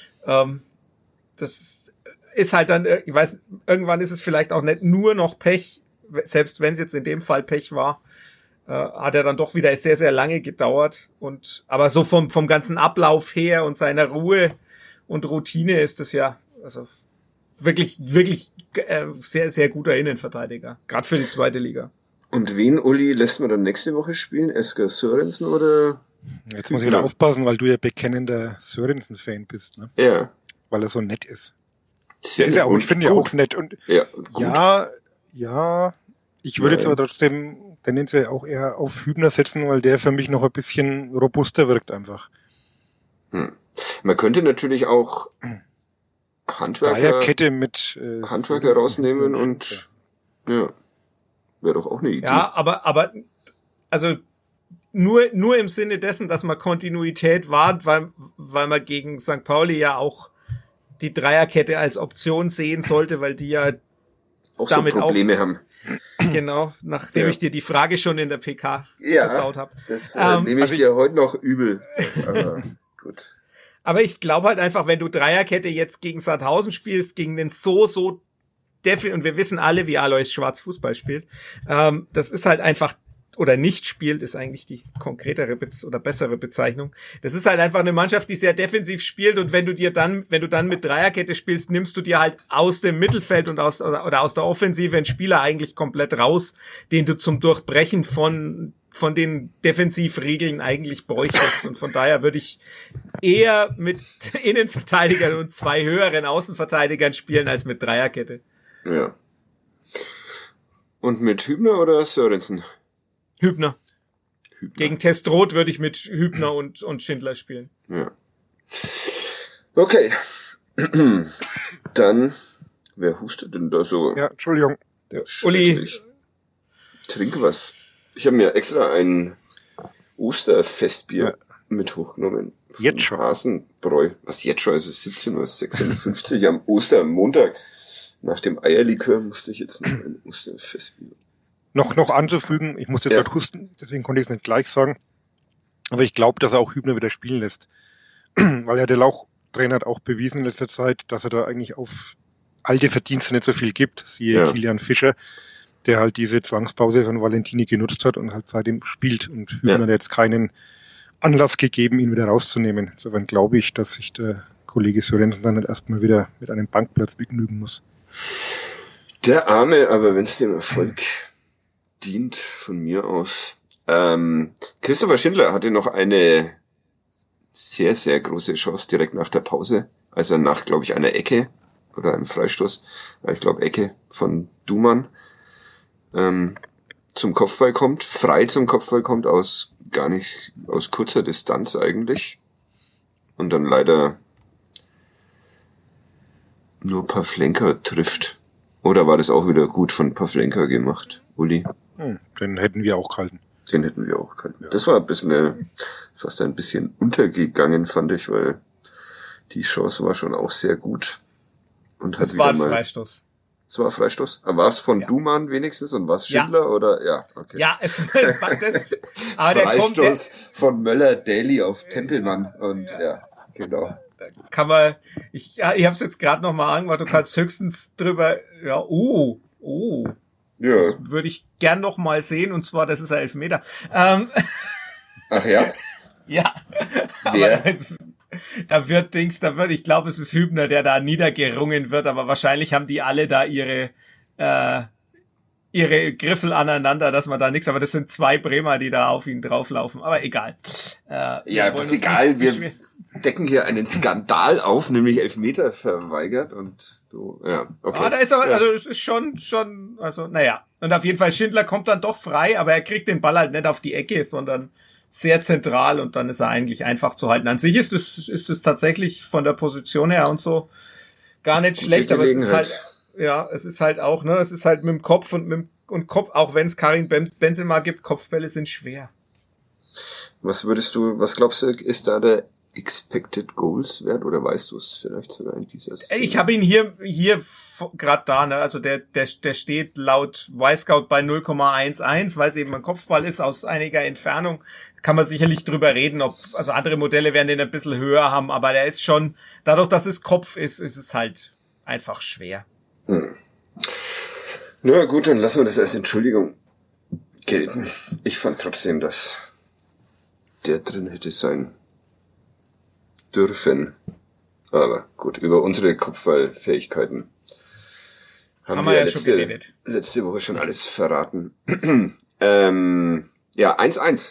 das ist halt dann, ich weiß, irgendwann ist es vielleicht auch nicht nur noch Pech, selbst wenn es jetzt in dem Fall Pech war, hat er dann doch wieder sehr, sehr lange gedauert. Aber so vom ganzen Ablauf her und seiner Ruhe und Routine ist es ja, also wirklich sehr, sehr guter Innenverteidiger. Gerade für die zweite Liga. Und wen, Uli, lässt man dann nächste Woche spielen? Esker Sørensen oder? Jetzt muss ich wieder aufpassen, weil du ja bekennender Sørensen-Fan bist, ne? Ja. Weil er so nett ist. Sehr ist ja auch, ich finde ihn ja auch nett. Und ja, ich würde jetzt aber trotzdem tendenziell auch eher auf Hübner setzen, weil der für mich noch ein bisschen robuster wirkt einfach. Man könnte natürlich auch Dreierkette mit Handwerker rausnehmen und ja, wäre doch auch eine Idee. Ja, aber also nur im Sinne dessen, dass man Kontinuität wahrt, weil man gegen St. Pauli ja auch die Dreierkette als Option sehen sollte, weil die ja auch damit so Probleme haben. Genau, nachdem ich dir die Frage schon in der PK versaut habe. Das nehme ich dir heute noch übel. Aber gut. Aber ich glaube halt einfach, wenn du Dreierkette jetzt gegen Sandhausen spielst, gegen den und wir wissen alle, wie Alois Schwarz Fußball spielt, das ist halt einfach, oder nicht spielt, ist eigentlich die konkretere oder bessere Bezeichnung. Das ist halt einfach eine Mannschaft, die sehr defensiv spielt, und wenn du dann mit Dreierkette spielst, nimmst du dir halt aus dem Mittelfeld und aus der Offensive einen Spieler eigentlich komplett raus, den du zum Durchbrechen von den Defensivregeln eigentlich bräuchtest. Und von daher würde ich eher mit Innenverteidigern und 2 höheren Außenverteidigern spielen als mit Dreierkette. Ja. Und mit Hübner oder Sørensen? Hübner. Gegen Testroth würde ich mit Hübner und Schindler spielen. Ja. Okay. Dann, wer hustet denn da so? Ja, Entschuldigung. Uli. Trink was. Ich habe mir extra ein Osterfestbier mit hochgenommen. Jetzt schon. Hasenbräu. Was jetzt schon? Also 17:56 Uhr am Ostermontag. Nach dem Eierlikör musste ich jetzt noch ein Osterfestbier. Noch anzufügen, ich muss jetzt halt husten, deswegen konnte ich es nicht gleich sagen. Aber ich glaube, dass er auch Hübner wieder spielen lässt. Weil ja der Lauch-Trainer hat auch bewiesen in letzter Zeit, dass er da eigentlich auf alte Verdienste nicht so viel gibt. Siehe Kilian Fischer, der halt diese Zwangspause von Valentini genutzt hat und halt seitdem spielt. Und Hübner hat jetzt keinen Anlass gegeben, ihn wieder rauszunehmen. Insofern glaube ich, dass sich der Kollege Sørensen dann halt erstmal wieder mit einem Bankplatz begnügen muss. Der Arme, aber wenn es dem Erfolg dient, von mir aus. Christopher Schindler hatte noch eine sehr, sehr große Chance direkt nach der Pause, als er nach, glaube ich, einer Ecke oder einem Freistoß, ich glaube Ecke von Duman, zum Kopfball kommt, frei zum Kopfball kommt, aus kurzer Distanz eigentlich. Und dann leider nur Pavlenka trifft. Oder war das auch wieder gut von Pavlenka gemacht, Uli? Den hätten wir auch gehalten. Den hätten wir auch gehalten. Ja. Das war fast ein bisschen untergegangen, fand ich, weil die Chance war schon auch sehr gut. Und das war ein Freistoß. Es war ein Freistoß? Aber war es von Duman wenigstens und war es Schindler oder? Ja, okay. Ja, es war das. Aber Freistoß von Möller-Daly auf Tempelmann und genau. Kann man, ich hab's jetzt gerade nochmal angemacht, du kannst höchstens drüber, ja. Das würde ich gern noch mal sehen, und zwar, das ist ein Elfmeter. Ach ja? Ja. Wer? Ich glaube, es ist Hübner, der da niedergerungen wird, aber wahrscheinlich haben die alle da ihre Griffel aneinander, dass man da nichts, aber das sind 2 Bremer, die da auf ihn drauflaufen, aber egal. Was egal, wir decken hier einen Skandal auf, nämlich Elfmeter verweigert und so, okay. Da ist aber, also es ist schon, also naja. Und auf jeden Fall, Schindler kommt dann doch frei, aber er kriegt den Ball halt nicht auf die Ecke, sondern sehr zentral und dann ist er eigentlich einfach zu halten. An sich ist es tatsächlich von der Position her und so gar nicht schlecht, aber es ist halt auch, ne, es ist halt mit dem Kopf und Kopf, auch wenn es Karim Benzema gibt, Kopfbälle sind schwer. Was glaubst du, ist da der Expected Goals Wert oder weißt du es vielleicht sogar in dieser Szene? Ich habe ihn hier gerade da, ne? Also der steht laut Y-Scout bei 0,11, weil es eben ein Kopfball ist aus einiger Entfernung. Kann man sicherlich drüber reden, also andere Modelle werden den ein bisschen höher haben, aber der ist schon, dadurch, dass es Kopf ist es halt einfach schwer. Na gut, dann lassen wir das als Entschuldigung gelten. Ich fand trotzdem, dass der drin hätte sein dürfen. Aber gut, über unsere Kopfballfähigkeiten haben wir ja letzte Woche schon alles verraten. 1-1.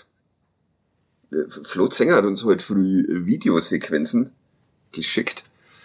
Flo Zenger hat uns heute früh Videosequenzen geschickt.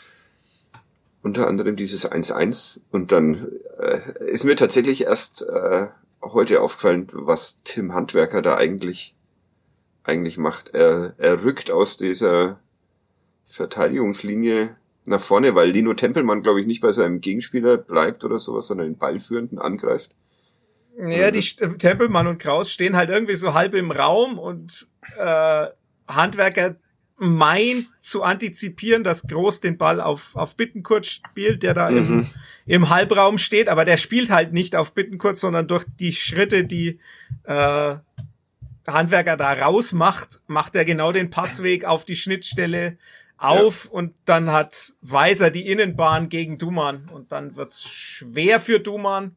Unter anderem dieses 1-1. Und dann ist mir tatsächlich erst heute aufgefallen, was Tim Handwerker da eigentlich macht. Er rückt aus dieser Verteidigungslinie nach vorne, weil Lino Tempelmann, glaube ich, nicht bei seinem Gegenspieler bleibt oder sowas, sondern den Ballführenden angreift. Ja, die Tempelmann und Kraus stehen halt irgendwie so halb im Raum und Handwerker meint zu antizipieren, dass Groß den Ball auf Bittencourt spielt, der da im Halbraum steht, aber der spielt halt nicht auf Bittencourt, sondern durch die Schritte, die Handwerker da raus macht er genau den Passweg auf die Schnittstelle auf und dann hat Weiser die Innenbahn gegen Duman und dann wird's schwer für Duman,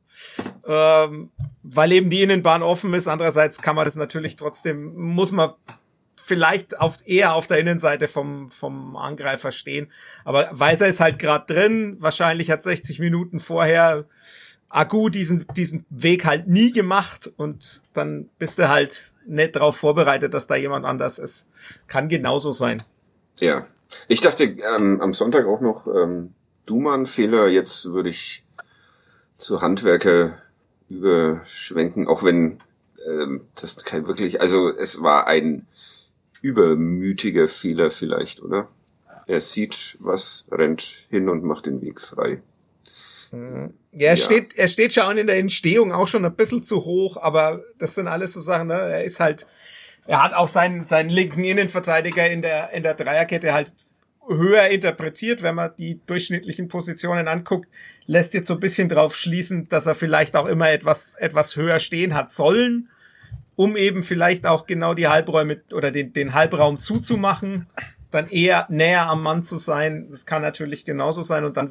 weil eben die Innenbahn offen ist. Andererseits kann man das natürlich trotzdem, muss man vielleicht eher auf der Innenseite vom Angreifer stehen. Aber Weiser ist halt gerade drin. Wahrscheinlich hat 60 Minuten vorher Agu diesen Weg halt nie gemacht und dann bist du halt nicht darauf vorbereitet, dass da jemand anders ist. Kann genauso sein. Ja. Ich dachte am Sonntag auch noch Duman-Fehler. Jetzt würde ich zu Handwerker überschwenken, auch wenn das kein wirklich, also es war ein übermütiger Fehler vielleicht, oder? Er sieht was, rennt hin und macht den Weg frei. Ja, er steht schon in der Entstehung auch schon ein bisschen zu hoch, aber das sind alles so Sachen, ne? Er hat auch seinen linken Innenverteidiger in der Dreierkette halt höher interpretiert, wenn man die durchschnittlichen Positionen anguckt, lässt jetzt so ein bisschen drauf schließen, dass er vielleicht auch immer etwas höher stehen hat sollen, um eben vielleicht auch genau die Halbräume oder den Halbraum zuzumachen, dann eher näher am Mann zu sein. Das kann natürlich genauso sein und dann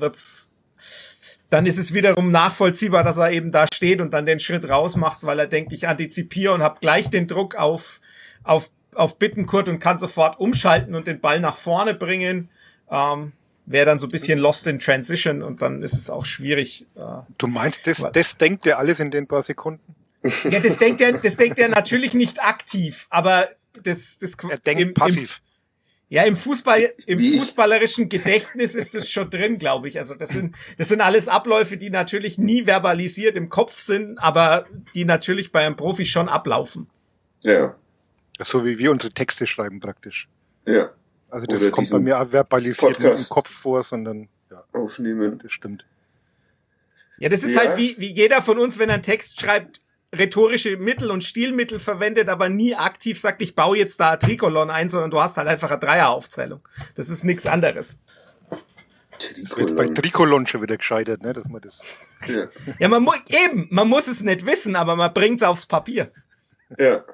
ist es wiederum nachvollziehbar, dass er eben da steht und dann den Schritt raus macht, weil er denkt, ich antizipiere und habe gleich den Druck auf Bittencourt und kann sofort umschalten und den Ball nach vorne bringen. Wäre dann so ein bisschen lost in transition und dann ist es auch schwierig. Du meinst, das denkt er alles in den paar Sekunden? Ja, das denkt er natürlich nicht aktiv, aber er denkt passiv. Im fußballerischen Gedächtnis ist es schon drin, glaube ich. Also das sind alles Abläufe, die natürlich nie verbalisiert im Kopf sind, aber die natürlich bei einem Profi schon ablaufen. Ja. So wie wir unsere Texte schreiben praktisch. Ja. Also das kommt bei mir verbalisiert nicht im Kopf vor, sondern aufnehmen. Das stimmt. Ja, das ist halt wie jeder von uns, wenn er einen Text schreibt, rhetorische Mittel und Stilmittel verwendet, aber nie aktiv sagt, ich baue jetzt da Trikolon ein, sondern du hast halt einfach eine Dreieraufzählung. Das ist nichts anderes. Das ist jetzt bei Trikolon schon wieder gescheitert, ne, dass man das. Ja, man muss es nicht wissen, aber man bringt es aufs Papier. Ja.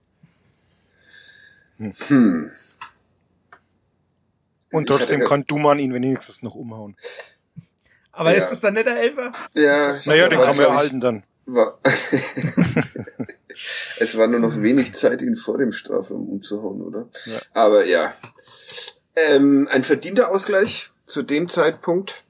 Und trotzdem kann Duman ihn wenigstens noch umhauen. Aber ist das dann nicht der Elfer? Ja. Naja, den kann man erhalten dann. Es war nur noch wenig Zeit, ihn vor dem Strafraum umzuhauen, oder? Ja. Aber ja. Ein verdienter Ausgleich zu dem Zeitpunkt.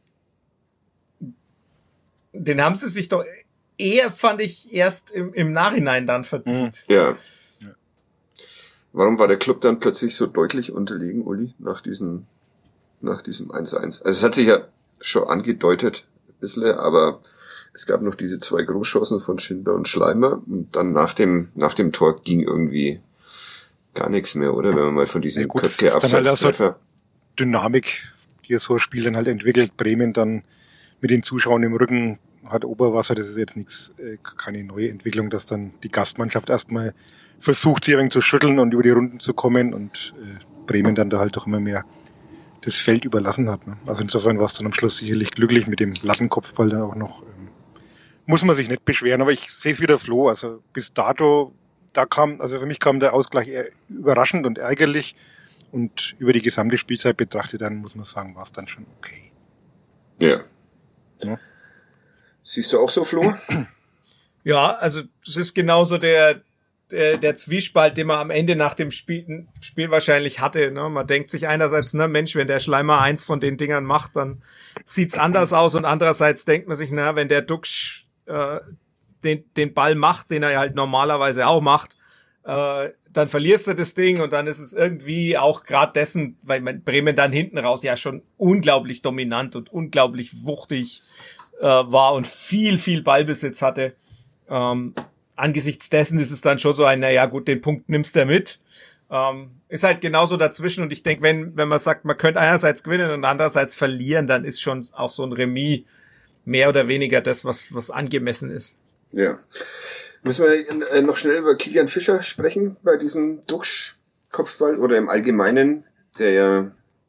Den haben sie sich doch eher, fand ich, erst im Nachhinein dann verdient. Ja. Warum war der Club dann plötzlich so deutlich unterlegen, Uli, nach diesem 1-1? Also es hat sich ja schon angedeutet, ein bisschen, aber es gab noch diese 2 Großchancen von Schindler und Schleimer und dann nach dem Tor ging irgendwie gar nichts mehr, oder? Wenn man mal von diesem Köpke-Abseitstreffer... Halt Dynamik, die so ein Spiel dann halt entwickelt. Bremen dann mit den Zuschauern im Rücken hat Oberwasser, das ist jetzt nichts, keine neue Entwicklung, dass dann die Gastmannschaft erstmal versucht, sie ein wenig zu schütteln und über die Runden zu kommen und Bremen dann da halt doch immer mehr das Feld überlassen hat. Ne? Also insofern war es dann am Schluss sicherlich glücklich mit dem Lattenkopfball dann auch noch. Muss man sich nicht beschweren, aber ich sehe es wieder Flo. Also bis dato, also für mich kam der Ausgleich eher überraschend und ärgerlich und über die gesamte Spielzeit betrachtet, dann muss man sagen, war es dann schon okay. Ja. Siehst du auch so, Flo? Ja, also das ist genauso der Zwiespalt, den man am Ende nach dem Spiel wahrscheinlich hatte. Ne? Man denkt sich einerseits, Mensch, wenn der Schleimer eins von den Dingern macht, dann sieht's anders aus. Und andererseits denkt man sich, wenn der Duxch den Ball macht, den er halt normalerweise auch macht, dann verlierst du das Ding und dann ist es irgendwie auch gerade dessen, weil Bremen dann hinten raus ja schon unglaublich dominant und unglaublich wuchtig war und viel Ballbesitz hatte. Angesichts dessen ist es dann schon so gut, den Punkt nimmst du mit. Ist halt genauso dazwischen und ich denke, wenn man sagt, man könnte einerseits gewinnen und andererseits verlieren, dann ist schon auch so ein Remis mehr oder weniger das, was angemessen ist. Ja. Müssen wir noch schnell über Kilian Fischer sprechen bei diesem Duxch-Kopfball oder im Allgemeinen, der ja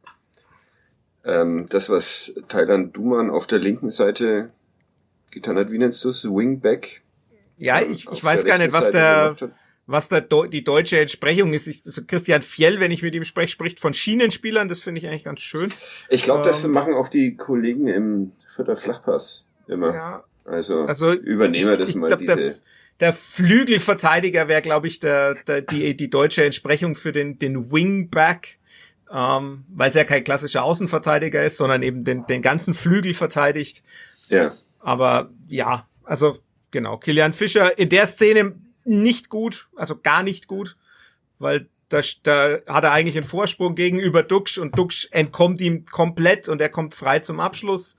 das, was Taylan Duman auf der linken Seite getan hat, wie nennst du es? Wingback? Ja, ich weiß gar nicht, was die deutsche Entsprechung ist. Also Christian Fjell, wenn ich mit ihm spreche, spricht von Schienenspielern. Das finde ich eigentlich ganz schön. Ich glaube, das machen auch die Kollegen im Vierter Flachpass immer. Ja, also übernehme das mal. Glaub, der Flügelverteidiger wäre, glaube ich, die deutsche Entsprechung für den Wingback, weil es ja kein klassischer Außenverteidiger ist, sondern eben den ganzen Flügel verteidigt. Ja. Aber ja, also genau, Kilian Fischer in der Szene nicht gut, also gar nicht gut, weil da hat er eigentlich einen Vorsprung gegenüber Duxch und Duxch entkommt ihm komplett und er kommt frei zum Abschluss.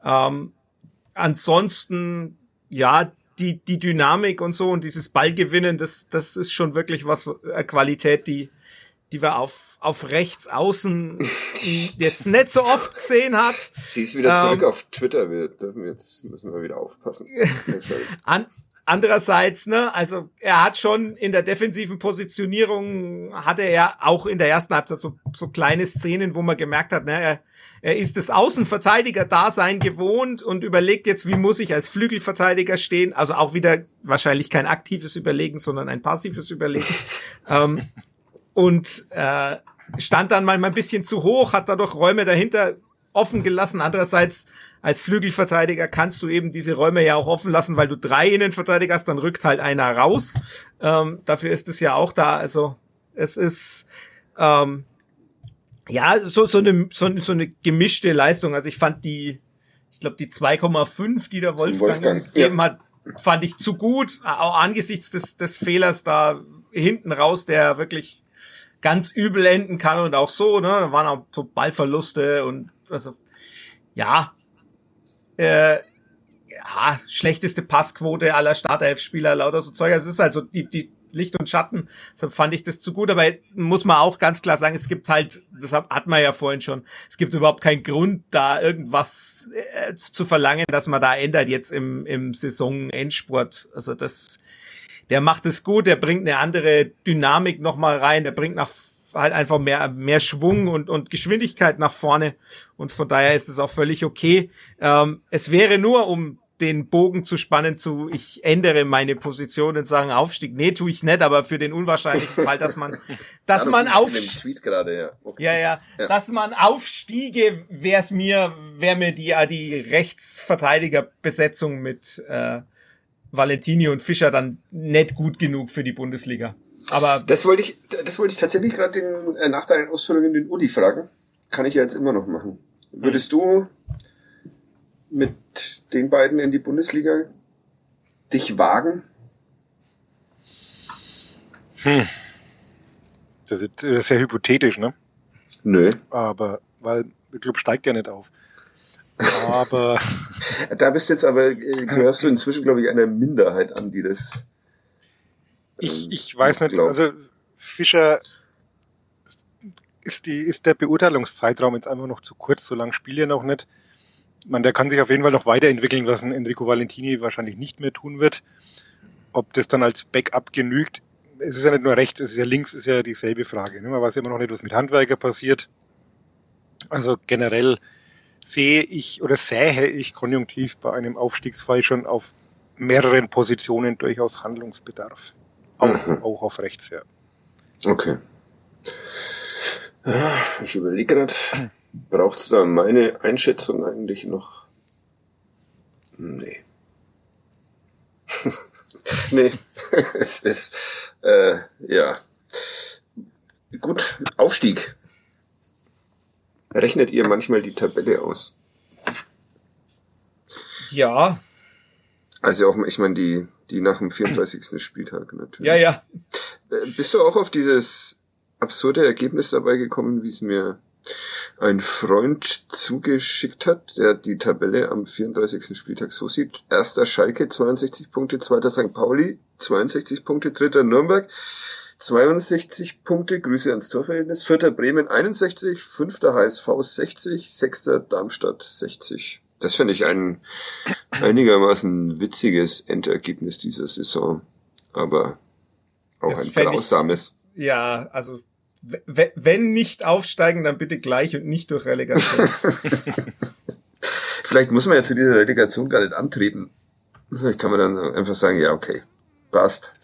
Ansonsten, ja, die Dynamik und so und dieses Ballgewinnen, das ist schon wirklich was, Qualität, die wir auf rechts außen jetzt nicht so oft gesehen hat. Sie ist wieder zurück auf Twitter. Müssen wir wieder aufpassen. Andererseits, also er hat schon in der defensiven Positionierung, hatte er auch in der ersten Halbzeit so kleine Szenen, wo man gemerkt hat, er ist das Außenverteidiger-Dasein gewohnt und überlegt jetzt, wie muss ich als Flügelverteidiger stehen. Also auch wieder wahrscheinlich kein aktives Überlegen, sondern ein passives Überlegen. Und stand dann mal ein bisschen zu hoch, hat dadurch Räume dahinter offen gelassen. Andererseits als Flügelverteidiger kannst du eben diese Räume ja auch offen lassen, weil du 3 Innenverteidiger hast, dann rückt halt einer raus. Dafür ist es ja auch da. Also es ist so eine gemischte Leistung. Also ich fand die 2,5, die der Wolfgang gegeben hat, fand ich zu gut. Auch angesichts des Fehlers da hinten raus, der wirklich ganz übel enden kann und auch so, da waren auch so Ballverluste und also schlechteste Passquote aller Startelf-Spieler, lauter so Zeug. Also es ist halt so die Licht und Schatten. Deshalb fand ich das zu gut, aber muss man auch ganz klar sagen, es gibt halt, das hat man ja vorhin schon, es gibt überhaupt keinen Grund, da irgendwas zu verlangen, dass man da ändert jetzt im Saisonendspurt. Also der macht es gut, der bringt eine andere Dynamik nochmal rein, der bringt halt einfach mehr Schwung und Geschwindigkeit nach vorne und von daher ist es auch völlig okay. Es wäre nur, um den Bogen zu spannen ich ändere meine Position und sagen Aufstieg. Nee, tue ich nicht, aber für den unwahrscheinlichen Fall, dass man dass man aufstiege, wäre mir die Rechtsverteidigerbesetzung mit Valentini und Fischer dann nicht gut genug für die Bundesliga. Aber das wollte ich tatsächlich gerade nach deinen Ausführungen den Uli fragen. Kann ich ja jetzt immer noch machen. Würdest du mit den beiden in die Bundesliga dich wagen? Das ist sehr hypothetisch, ne? Nö. Aber, weil der Club steigt ja nicht auf. Aber da gehörst du inzwischen, glaube ich, einer Minderheit an, die das ich weiß nicht, also Fischer ist der Beurteilungszeitraum jetzt einfach noch zu kurz, so lange spielt er noch nicht. Der kann sich auf jeden Fall noch weiterentwickeln, was ein Enrico Valentini wahrscheinlich nicht mehr tun wird. Ob das dann als Backup genügt, es ist ja nicht nur rechts, es ist ja links, ist ja dieselbe Frage. Man weiß immer noch nicht, was mit Handwerker passiert. Also generell sähe ich konjunktiv bei einem Aufstiegsfall schon auf mehreren Positionen durchaus Handlungsbedarf. Auch auf rechts, ja. Okay. Ich überlege gerade, braucht es da meine Einschätzung eigentlich noch? Nee. Nee, es ist, ja. Gut, Aufstieg. Rechnet ihr manchmal die Tabelle aus? Ja. Also auch, ich meine, die nach dem 34. Spieltag natürlich. Ja, ja. Bist du auch auf dieses absurde Ergebnis dabei gekommen, wie es mir ein Freund zugeschickt hat, der die Tabelle am 34. Spieltag so sieht? Erster Schalke, 62 Punkte, zweiter St. Pauli, 62 Punkte, dritter Nürnberg, 62 Punkte, Grüße ans Torverhältnis, vierter Bremen 61, fünfter HSV 60, sechster Darmstadt 60. Das finde ich ein einigermaßen witziges Endergebnis dieser Saison, aber auch das ein grausames. Ja, also wenn nicht aufsteigen, dann bitte gleich und nicht durch Relegation. Vielleicht muss man ja zu dieser Relegation gar nicht antreten. Vielleicht kann man dann einfach sagen, ja, okay, passt.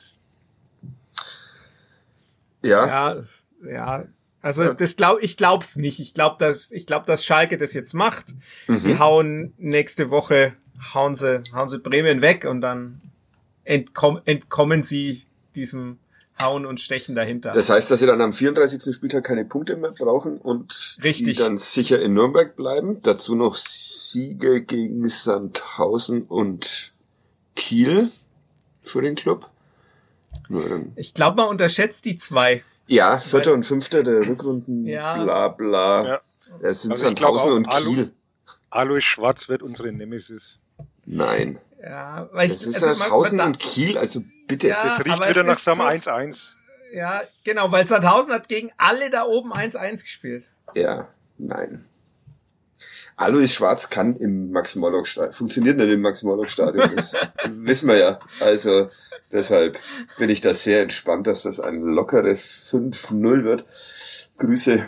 Ja. Also ich glaub's nicht. Ich glaube, dass Schalke das jetzt macht. Die hauen nächste Woche hauen sie Bremen weg und dann entkommen sie diesem Hauen und Stechen dahinter. Das heißt, dass sie dann am 34. Spieltag keine Punkte mehr brauchen und die dann sicher in Nürnberg bleiben. Dazu noch Siege gegen Sandhausen und Kiel für den Club. Ich glaube, man unterschätzt die zwei. Ja, Vierter und Fünfter der Rückrunden, bla bla. Ja. Das sind also Sandhausen und Kiel. Alois Schwarz wird unsere Nemesis. Nein. Ja, weil das ist Sandhausen und Kiel, also bitte. Ja, das riecht wieder nach Sam 1-1. Ja, genau, weil Sandhausen hat gegen alle da oben 1-1 gespielt. Ja, nein. Alois Schwarz kann im Max-Morlock-Stadion, funktioniert nicht im Max-Morlock-Stadion, das wissen wir ja. Also deshalb bin ich da sehr entspannt, dass das ein lockeres 5-0 wird. Grüße.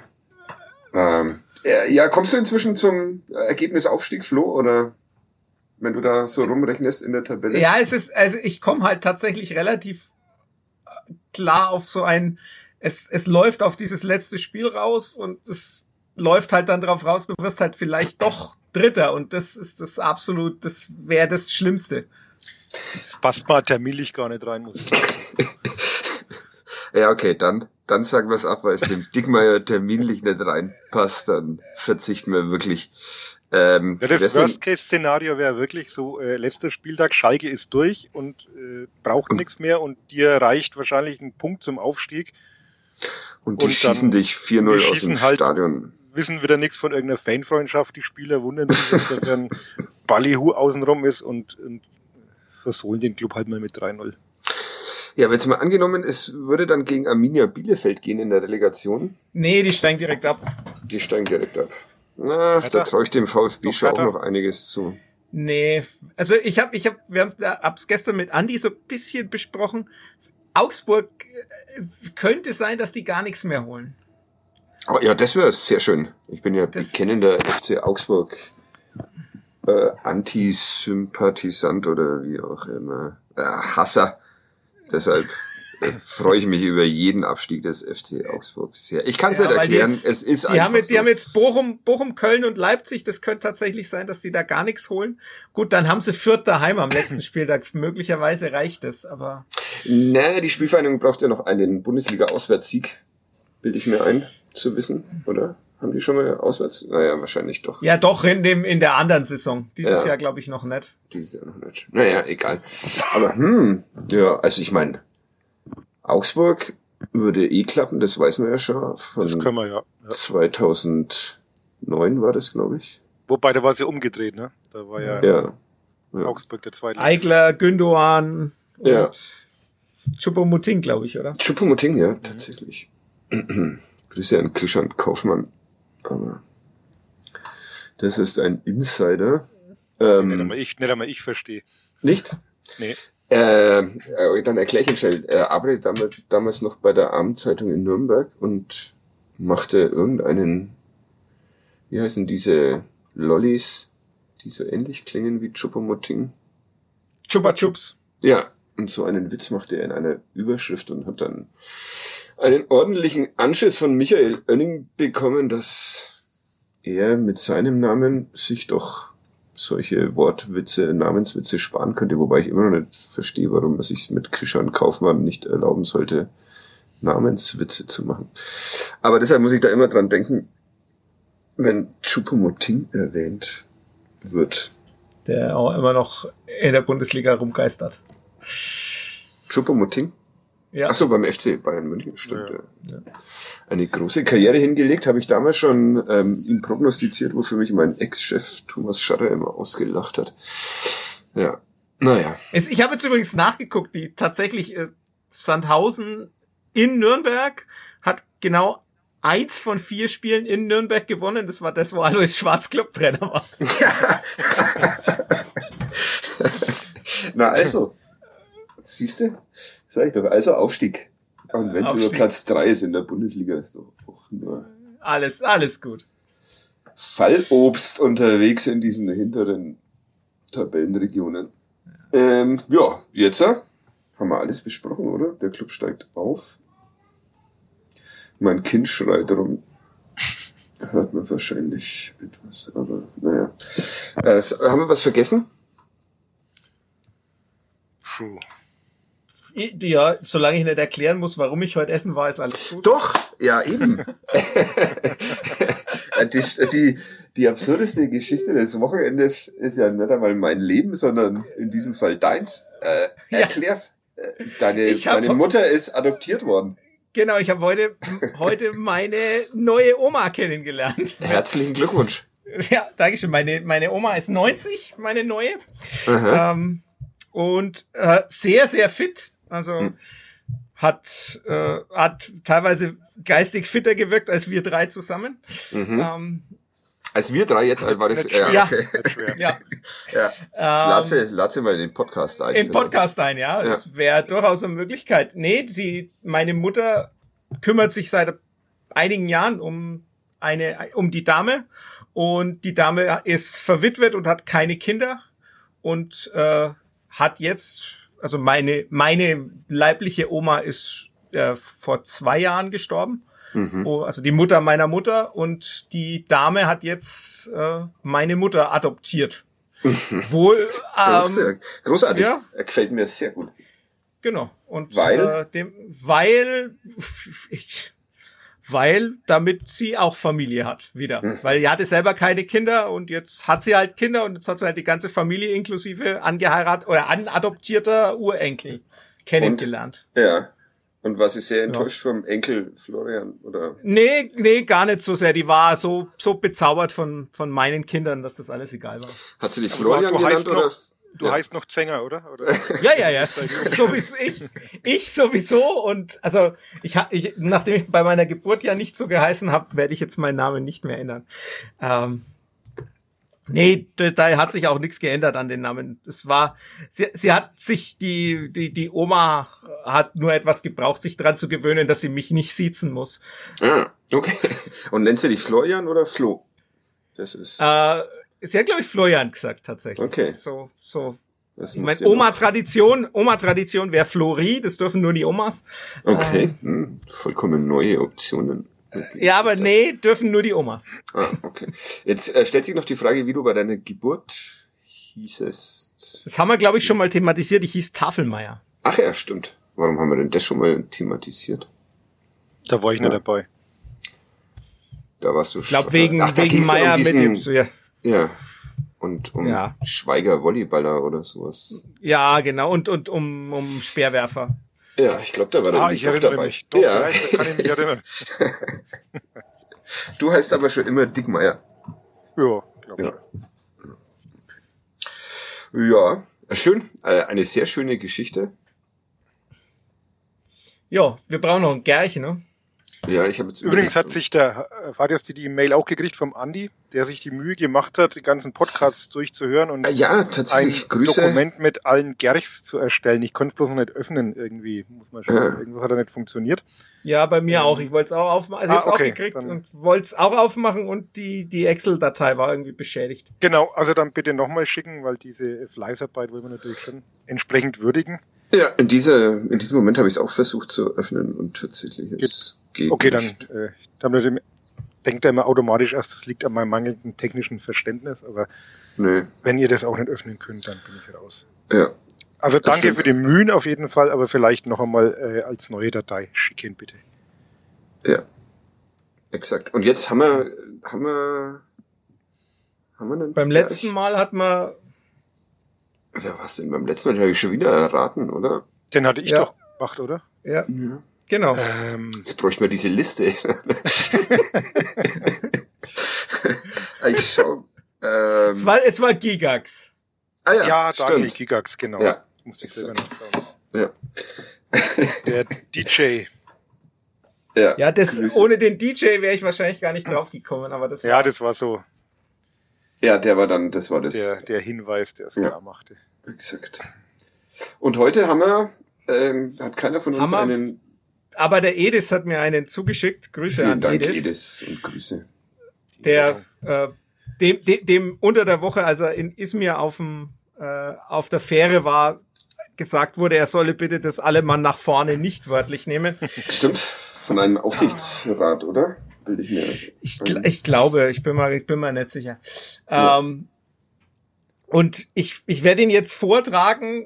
Ja, kommst du inzwischen zum Ergebnis Aufstieg, Flo, oder wenn du da so rumrechnest in der Tabelle? Ja, ich komme halt tatsächlich relativ klar auf so ein, es läuft auf dieses letzte Spiel raus und es läuft halt dann drauf raus, du wirst halt vielleicht doch Dritter und das ist das wäre das Schlimmste. Das passt mal terminlich gar nicht rein, muss ich sagen. Ja, okay, dann sagen wir es ab, weil es dem Dickmeier terminlich nicht reinpasst, dann verzichten wir wirklich. Das Worst-Case-Szenario wäre wirklich so, letzter Spieltag, Schalke ist durch und braucht nichts mehr und dir reicht wahrscheinlich ein Punkt zum Aufstieg. Und die schießen dich 4-0 aus dem Stadion. Wissen wieder nichts von irgendeiner Fanfreundschaft, die Spieler wundern sich, dass da ein Ballyhoo außenrum ist und versohlen den Club halt mal mit 3-0. Ja, wenn es mal angenommen, es würde dann gegen Arminia Bielefeld gehen in der Relegation. Nee, die steigen direkt ab. Na, da traue ich dem VfB schon auch noch einiges zu. Nee, also wir haben's gestern mit Andi so ein bisschen besprochen. Augsburg könnte sein, dass die gar nichts mehr holen. Oh, ja, das wäre sehr schön. Ich bin ja bekennender FC Augsburg Antisympathisant oder wie auch immer. Hasser. Deshalb freue ich mich über jeden Abstieg des FC Augsburg sehr. Ich kann es nicht erklären, es ist einfach so. Die haben jetzt Bochum, Köln und Leipzig. Das könnte tatsächlich sein, dass die da gar nichts holen. Gut, dann haben sie Fürth daheim am letzten Spieltag. Möglicherweise reicht es, aber... Die Spielvereinigung braucht ja noch einen Bundesliga-Auswärtssieg, bilde ich mir ein, zu wissen, oder? Haben die schon mal auswärts? Naja, wahrscheinlich doch. Ja, doch, in der anderen Saison. Dieses Jahr glaube ich noch nicht. Dieses Jahr noch nicht. Naja, egal. Aber, ja, also ich meine, Augsburg würde klappen, das weiß man ja schon. Das können wir ja. 2009 war das, glaube ich. Wobei, da war es ja umgedreht, ne? Da war ja. Ja. Augsburg der zweite. Eigler, Gündoğan. Ja. Choupo-Moting, glaube ich, oder? Choupo-Moting, ja, tatsächlich. Grüße an Christian Kaufmann. Aber das ist ein Insider. Nicht einmal ich verstehe. Nicht? Nee. Dann erkläre ich ihn schnell. Er arbeitet damals noch bei der Abendzeitung in Nürnberg und machte irgendeinen, wie heißen diese Lollis, die so ähnlich klingen wie Choupo-Moting? Chupa Chups. Ja, und so einen Witz machte er in einer Überschrift und hat dann einen ordentlichen Anschiss von Michael Oenning bekommen, dass er mit seinem Namen sich doch solche Wortwitze, Namenswitze sparen könnte, wobei ich immer noch nicht verstehe, warum man sich mit Christian Kaufmann nicht erlauben sollte, Namenswitze zu machen. Aber deshalb muss ich da immer dran denken, wenn Choupo-Moting erwähnt wird. Der auch immer noch in der Bundesliga rumgeistert. Choupo-Moting? Ja. Ach so, beim FC Bayern München, stimmt. Ja. Eine große Karriere hingelegt, habe ich damals schon ihn prognostiziert, wofür mich mein Ex-Chef Thomas Scharrer immer ausgelacht hat. Ja, naja. Ich habe jetzt übrigens nachgeguckt, die tatsächlich Sandhausen in Nürnberg hat genau 1 von 4 Spielen in Nürnberg gewonnen. Das war das, wo Alois Schwarz Clubtrainer war. Na also, siehste, sag ich doch, also Aufstieg. Und wenn es über Platz 3 ist in der Bundesliga, ist doch auch nur alles gut. Fallobst unterwegs in diesen hinteren Tabellenregionen. Ja, jetzt haben wir alles besprochen, oder? Der Club steigt auf. Mein Kind schreit rum. Hört man wahrscheinlich etwas, aber naja. Haben wir was vergessen? Puh. Ja, solange ich nicht erklären muss, warum ich heute essen war, ist alles gut. Doch, ja eben. Die absurdeste Geschichte des Wochenendes ist ja nicht einmal mein Leben, sondern in diesem Fall deins. Erklär's. Deine Mutter ist adoptiert worden. Genau, ich habe heute meine neue Oma kennengelernt. Herzlichen Glückwunsch. Ja, Dankeschön. Meine Oma ist 90, meine neue. Und sehr, sehr fit. Also hat teilweise geistig fitter gewirkt als wir 3 zusammen. Als wir 3 jetzt war das ja. Okay. Ja. Lad sie mal in den Podcast ein. In den Podcast ein, ja. Das wäre durchaus eine Möglichkeit. Nee, meine Mutter kümmert sich seit einigen Jahren um die Dame. Und die Dame ist verwitwet und hat keine Kinder. Und hat jetzt, also meine leibliche Oma ist vor 2 Jahren gestorben. Also die Mutter meiner Mutter, und die Dame hat jetzt meine Mutter adoptiert. Wohl, großartig. Ja. Gefällt mir sehr gut. Genau. Und weil damit sie auch Familie hat wieder. Weil sie hatte selber keine Kinder und jetzt hat sie halt Kinder und jetzt hat sie halt die ganze Familie inklusive angeheiratet oder anadoptierter Urenkel kennengelernt. Ja. Und war sie sehr enttäuscht vom Enkel Florian, oder? Nee, gar nicht so sehr. Die war so bezaubert von meinen Kindern, dass das alles egal war. Hat sie dich Florian genannt, oder? Du heißt noch Zenger, oder? Ja. Sowieso ich sowieso. Und also nachdem ich bei meiner Geburt ja nicht so geheißen habe, werde ich jetzt meinen Namen nicht mehr ändern. Nee, da hat sich auch nichts geändert an den Namen. Es war, sie hat sich, die Oma hat nur etwas gebraucht, sich dran zu gewöhnen, dass sie mich nicht siezen muss. Ah, okay. Und nennt sie dich Florian oder Flo? Das ist. Sie hat, glaube ich, Florian gesagt, tatsächlich. Okay. So. Ich meine, Oma-Tradition wäre Flori, das dürfen nur die Omas. Okay. Vollkommen neue Optionen. Ja, aber nee, dürfen nur die Omas. Ah, okay. Jetzt stellt sich noch die Frage, wie du bei deiner Geburt hießest. Das haben wir, glaube ich, schon mal thematisiert. Ich hieß Tafelmeier. Ach ja, stimmt. Warum haben wir denn das schon mal thematisiert? Da war ich nicht dabei. Da warst du schon. Ich glaube, wegen Meier mit dem... Ja. Und Schweiger Volleyballer oder sowas. Ja, genau. Und um Speerwerfer. Ja, ich glaube, da war der ich erinnere dabei. Mich. Doch, ja. Kann ich mich erinnern. Du heißt aber schon immer Dickmeier. Ja, glaube ich. Ja, schön. Eine sehr schöne Geschichte. Ja, wir brauchen noch einen Gerch, ne? Ja, ich habe jetzt übrigens hat sich hast du die E-Mail auch gekriegt vom Andi, der sich die Mühe gemacht hat, die ganzen Podcasts durchzuhören und tatsächlich. ein Dokument mit allen Gerchs zu erstellen. Ich konnte es bloß noch nicht öffnen irgendwie. Muss man schauen. Irgendwas hat da nicht funktioniert. Ja, bei mir auch. Ich wollte es auch aufmachen. Also ich habe es auch gekriegt und wollte es auch aufmachen und die Excel-Datei war irgendwie beschädigt. Genau, also dann bitte nochmal schicken, weil diese Fleißarbeit wollen wir natürlich schon entsprechend würdigen. Ja, in diesem Moment habe ich es auch versucht zu öffnen und tatsächlich es geht okay, nicht. dann denkt er immer automatisch erst, das liegt an meinem mangelnden technischen Verständnis, aber wenn ihr das auch nicht öffnen könnt, dann bin ich raus. Ja. Also danke für die Mühen auf jeden Fall, aber vielleicht noch einmal als neue Datei schicken, bitte. Ja, exakt. Und jetzt haben wir einen beim letzten Mal hat man... Wer war's denn? Beim letzten Mal habe ich schon wieder erraten, oder? Den hatte ich doch gemacht, oder? Ja. Genau. Jetzt bräuchten wir diese Liste. Ich schau. Es war Gigax. Ah ja, Daniel stimmt. Gigax, genau. Ja. Musste ich selber nachschauen. Ja. Der DJ. Ja, ohne den DJ wäre ich wahrscheinlich gar nicht drauf gekommen, aber das war... das war so. Ja, das war das. Der Hinweis, der es klar machte. Exakt. Und heute haben wir, hat keiner von uns einen... Aber der Edis hat mir einen zugeschickt. Grüße an Dank, Edis. Und Grüße. Der, dem unter der Woche, als er in Izmir auf der Fähre war, gesagt wurde, er solle bitte das Allemann nach vorne nicht wörtlich nehmen. Stimmt. Von einem Aufsichtsrat, oder? Bilde ich mir. Ich glaube, ich bin mal nicht sicher. Ja. Und ich werde ihn jetzt vortragen.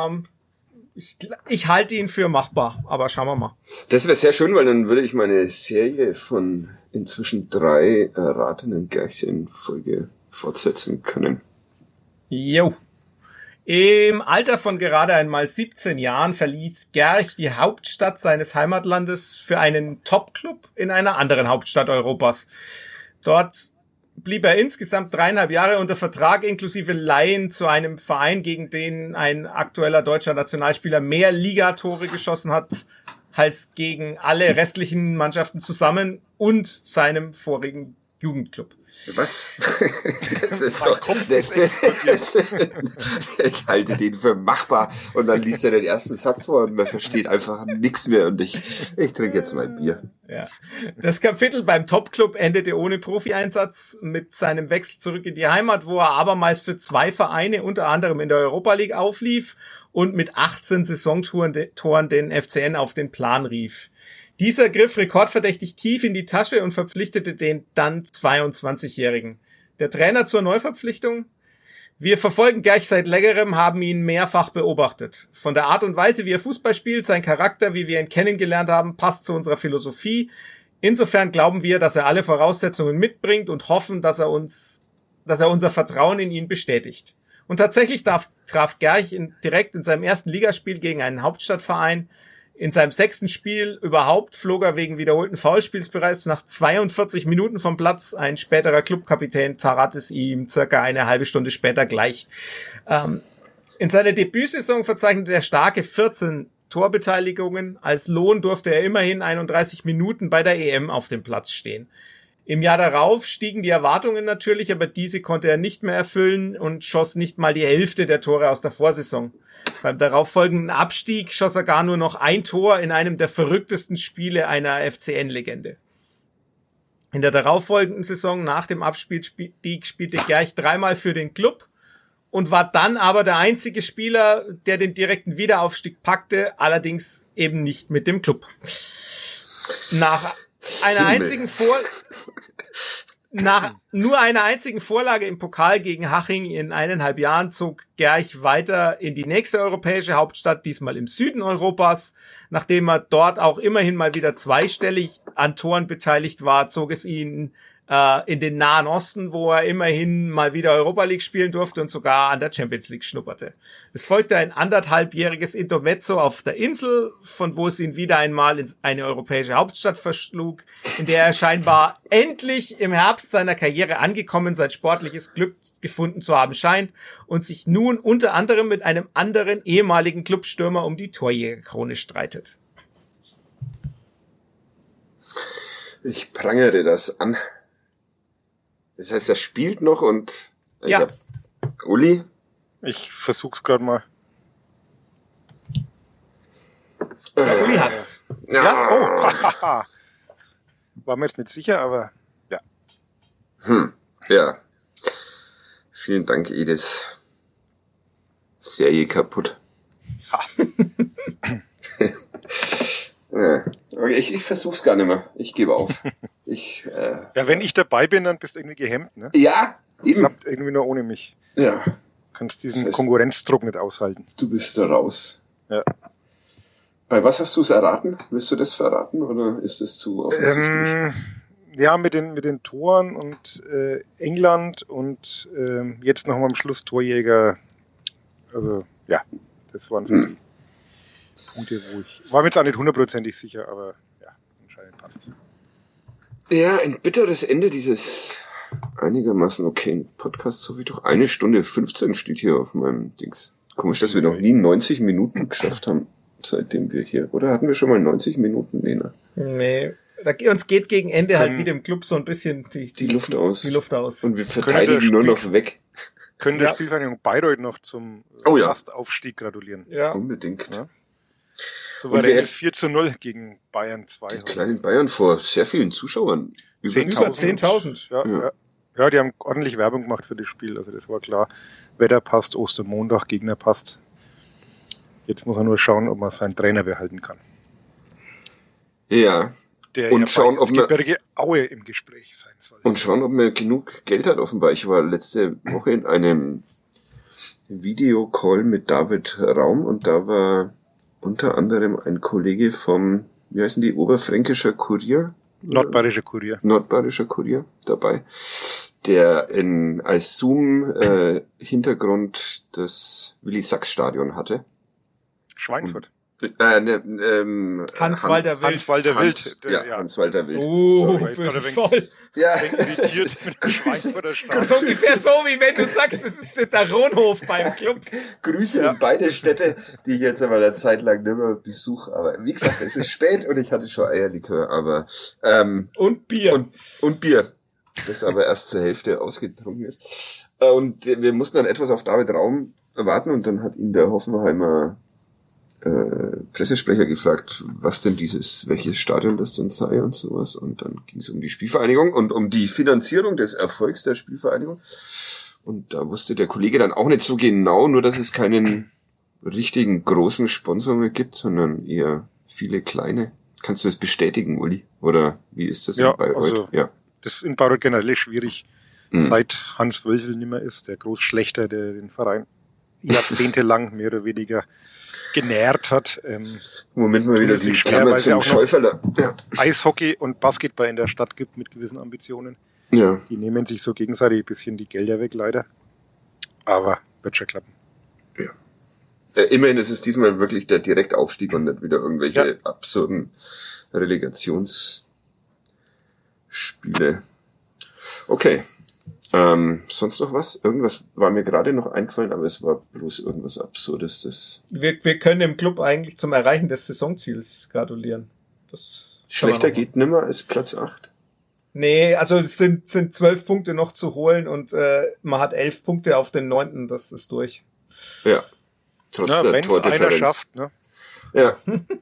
Ich halte ihn für machbar, aber schauen wir mal. Das wäre sehr schön, weil dann würde ich meine Serie von inzwischen 3 erratenen Gerchs in Folge fortsetzen können. Jo. Im Alter von gerade einmal 17 Jahren verließ Gerch die Hauptstadt seines Heimatlandes für einen Top-Club in einer anderen Hauptstadt Europas. Dort blieb er insgesamt 3,5 Jahre unter Vertrag inklusive Leihen zu einem Verein, gegen den ein aktueller deutscher Nationalspieler mehr Ligatore geschossen hat als gegen alle restlichen Mannschaften zusammen und seinem vorigen Jugendclub. Was? Das ist doch, ich halte den für machbar und dann liest er den ersten Satz vor und man versteht einfach nichts mehr und ich trinke jetzt mein Bier. Ja. Das Kapitel beim Topclub endete ohne Profieinsatz mit seinem Wechsel zurück in die Heimat, wo er abermals für 2 Vereine, unter anderem in der Europa League, auflief und mit 18 Saisontoren den FCN auf den Plan rief. Dieser griff rekordverdächtig tief in die Tasche und verpflichtete den dann 22-Jährigen. Der Trainer zur Neuverpflichtung? Wir verfolgen Gerch seit längerem, haben ihn mehrfach beobachtet. Von der Art und Weise, wie er Fußball spielt, sein Charakter, wie wir ihn kennengelernt haben, passt zu unserer Philosophie. Insofern glauben wir, dass er alle Voraussetzungen mitbringt und hoffen, dass er unser Vertrauen in ihn bestätigt. Und tatsächlich traf Gerch direkt in seinem ersten Ligaspiel gegen einen Hauptstadtverein. In seinem 6. Spiel überhaupt flog er wegen wiederholten Foulspiels bereits nach 42 Minuten vom Platz. Ein späterer Clubkapitän tat es ihm circa eine halbe Stunde später gleich. In seiner Debütsaison verzeichnete er starke 14 Torbeteiligungen. Als Lohn durfte er immerhin 31 Minuten bei der EM auf dem Platz stehen. Im Jahr darauf stiegen die Erwartungen natürlich, aber diese konnte er nicht mehr erfüllen und schoss nicht mal die Hälfte der Tore aus der Vorsaison. Beim darauffolgenden Abstieg schoss er gar nur noch 1 Tor in einem der verrücktesten Spiele einer FCN-Legende. In der darauffolgenden Saison nach dem Abstieg spielte Gerch 3-mal für den Club und war dann aber der einzige Spieler, der den direkten Wiederaufstieg packte, allerdings eben nicht mit dem Club. Nach nur einer einzigen Vorlage im Pokal gegen Haching in 1,5 Jahren zog Gerch weiter in die nächste europäische Hauptstadt, diesmal im Süden Europas. Nachdem er dort auch immerhin mal wieder zweistellig an Toren beteiligt war, zog es ihn in den Nahen Osten, wo er immerhin mal wieder Europa League spielen durfte und sogar an der Champions League schnupperte. Es folgte ein 1,5-jähriges Intermezzo auf der Insel, von wo es ihn wieder einmal in eine europäische Hauptstadt verschlug, in der er scheinbar endlich im Herbst seiner Karriere angekommen sein sportliches Glück gefunden zu haben scheint und sich nun unter anderem mit einem anderen ehemaligen Clubstürmer um die Torjägerkrone streitet. Ich prangere das an. Das heißt, er spielt noch und... Ja. Uli? Ich versuch's gerade mal. Uli hat's. Ja, oh. War mir jetzt nicht sicher, aber ja. Ja. Vielen Dank, Edis. Serie kaputt. Ja. Okay, ich versuch's gar nicht mehr. Ich gebe auf. Ja, wenn ich dabei bin, dann bist du irgendwie gehemmt, ne? Ja, eben. Klappt irgendwie nur ohne mich. Ja. Kannst diesen Konkurrenzdruck nicht aushalten. Du bist da raus. Ja. Bei was hast du es erraten? Willst du das verraten oder ist das zu offensichtlich? Ja, mit den Toren und England und jetzt nochmal am Schluss Torjäger. Also, ja, das waren so die Punkte, wo ich... War mir jetzt auch nicht hundertprozentig sicher, aber ja, anscheinend passt. Ja, ein bitteres Ende dieses einigermaßen okayen Podcasts, so wie doch 1 Stunde 15 steht hier auf meinem Dings. Komisch, dass wir noch nie 90 Minuten geschafft haben, seitdem wir hier... Oder hatten wir schon mal 90 Minuten? Nee. Uns geht gegen Ende halt wieder im Club so ein bisschen die Luft aus. Die Luft aus. Und wir verteidigen nur noch weg. Können der Spielvereinigung Bayreuth noch zum Fastaufstieg gratulieren. Ja, unbedingt. Ja. Souverän 4:0 gegen Bayern 2. Die kleinen Bayern vor sehr vielen Zuschauern. Über 10.000. Ja, die haben ordentlich Werbung gemacht für das Spiel. Also das war klar. Wetter passt, Ostermontag, Gegner passt. Jetzt muss er nur schauen, ob man seinen Trainer behalten kann. Ja. Der und schauen, ob man Gebirge Aue im Gespräch sein soll. Und schauen, ob man genug Geld hat, offenbar. Ich war letzte Woche in einem Videocall mit David Raum und da war unter anderem ein Kollege vom, wie heißen die, Oberfränkischer Kurier? Nordbayerischer Kurier. Nordbayerischer Kurier dabei, der als Zoom-Hintergrund das Willi-Sachs-Stadion hatte. Schweinfurt. Hans-Walter Wild. Hans-Walter Wild. Voll. Ja. Irritiert mit dem Schweinfurter Stadion. So ungefähr so, wie wenn du sagst, das ist der Ronhof beim Club. Grüße in beide Städte, die ich jetzt einmal eine Zeit lang nicht mehr besuche. Aber wie gesagt, es ist spät und ich hatte schon Eierlikör, aber und Bier. Und Bier, das aber erst zur Hälfte ausgetrunken ist. Und wir mussten dann etwas auf David Raum warten und dann hat ihn der Hoffenheimer Pressesprecher gefragt, was denn welches Stadion das denn sei und sowas. Und dann ging es um die Spielvereinigung und um die Finanzierung des Erfolgs der Spielvereinigung. Und da wusste der Kollege dann auch nicht so genau, nur dass es keinen richtigen großen Sponsor mehr gibt, sondern eher viele kleine. Kannst du das bestätigen, Uli? Oder wie ist das in Bayreuth? Also, das ist in Bayreuth generell schwierig, seit Hans Wölfel nicht mehr ist, der Großschlechter, der den Verein jahrzehntelang mehr oder weniger genährt hat. Womit man wieder die Klammer zum Schäuferler. Ja. Eishockey und Basketball in der Stadt gibt mit gewissen Ambitionen. Ja. Die nehmen sich so gegenseitig ein bisschen die Gelder weg, leider. Aber wird schon klappen. Ja. Immerhin ist es diesmal wirklich der Direktaufstieg und nicht wieder irgendwelche absurden Relegationsspiele. Okay. Sonst noch was? Irgendwas war mir gerade noch eingefallen, aber es war bloß irgendwas Absurdes. Wir können im Club eigentlich zum Erreichen des Saisonziels gratulieren. Schlechter geht nimmer als Platz 8? Nee, also es sind 12 Punkte noch zu holen und man hat 11 Punkte auf den 9. Das ist durch. Ja, trotz der Tordifferenz. Einer schafft, ne? Ja.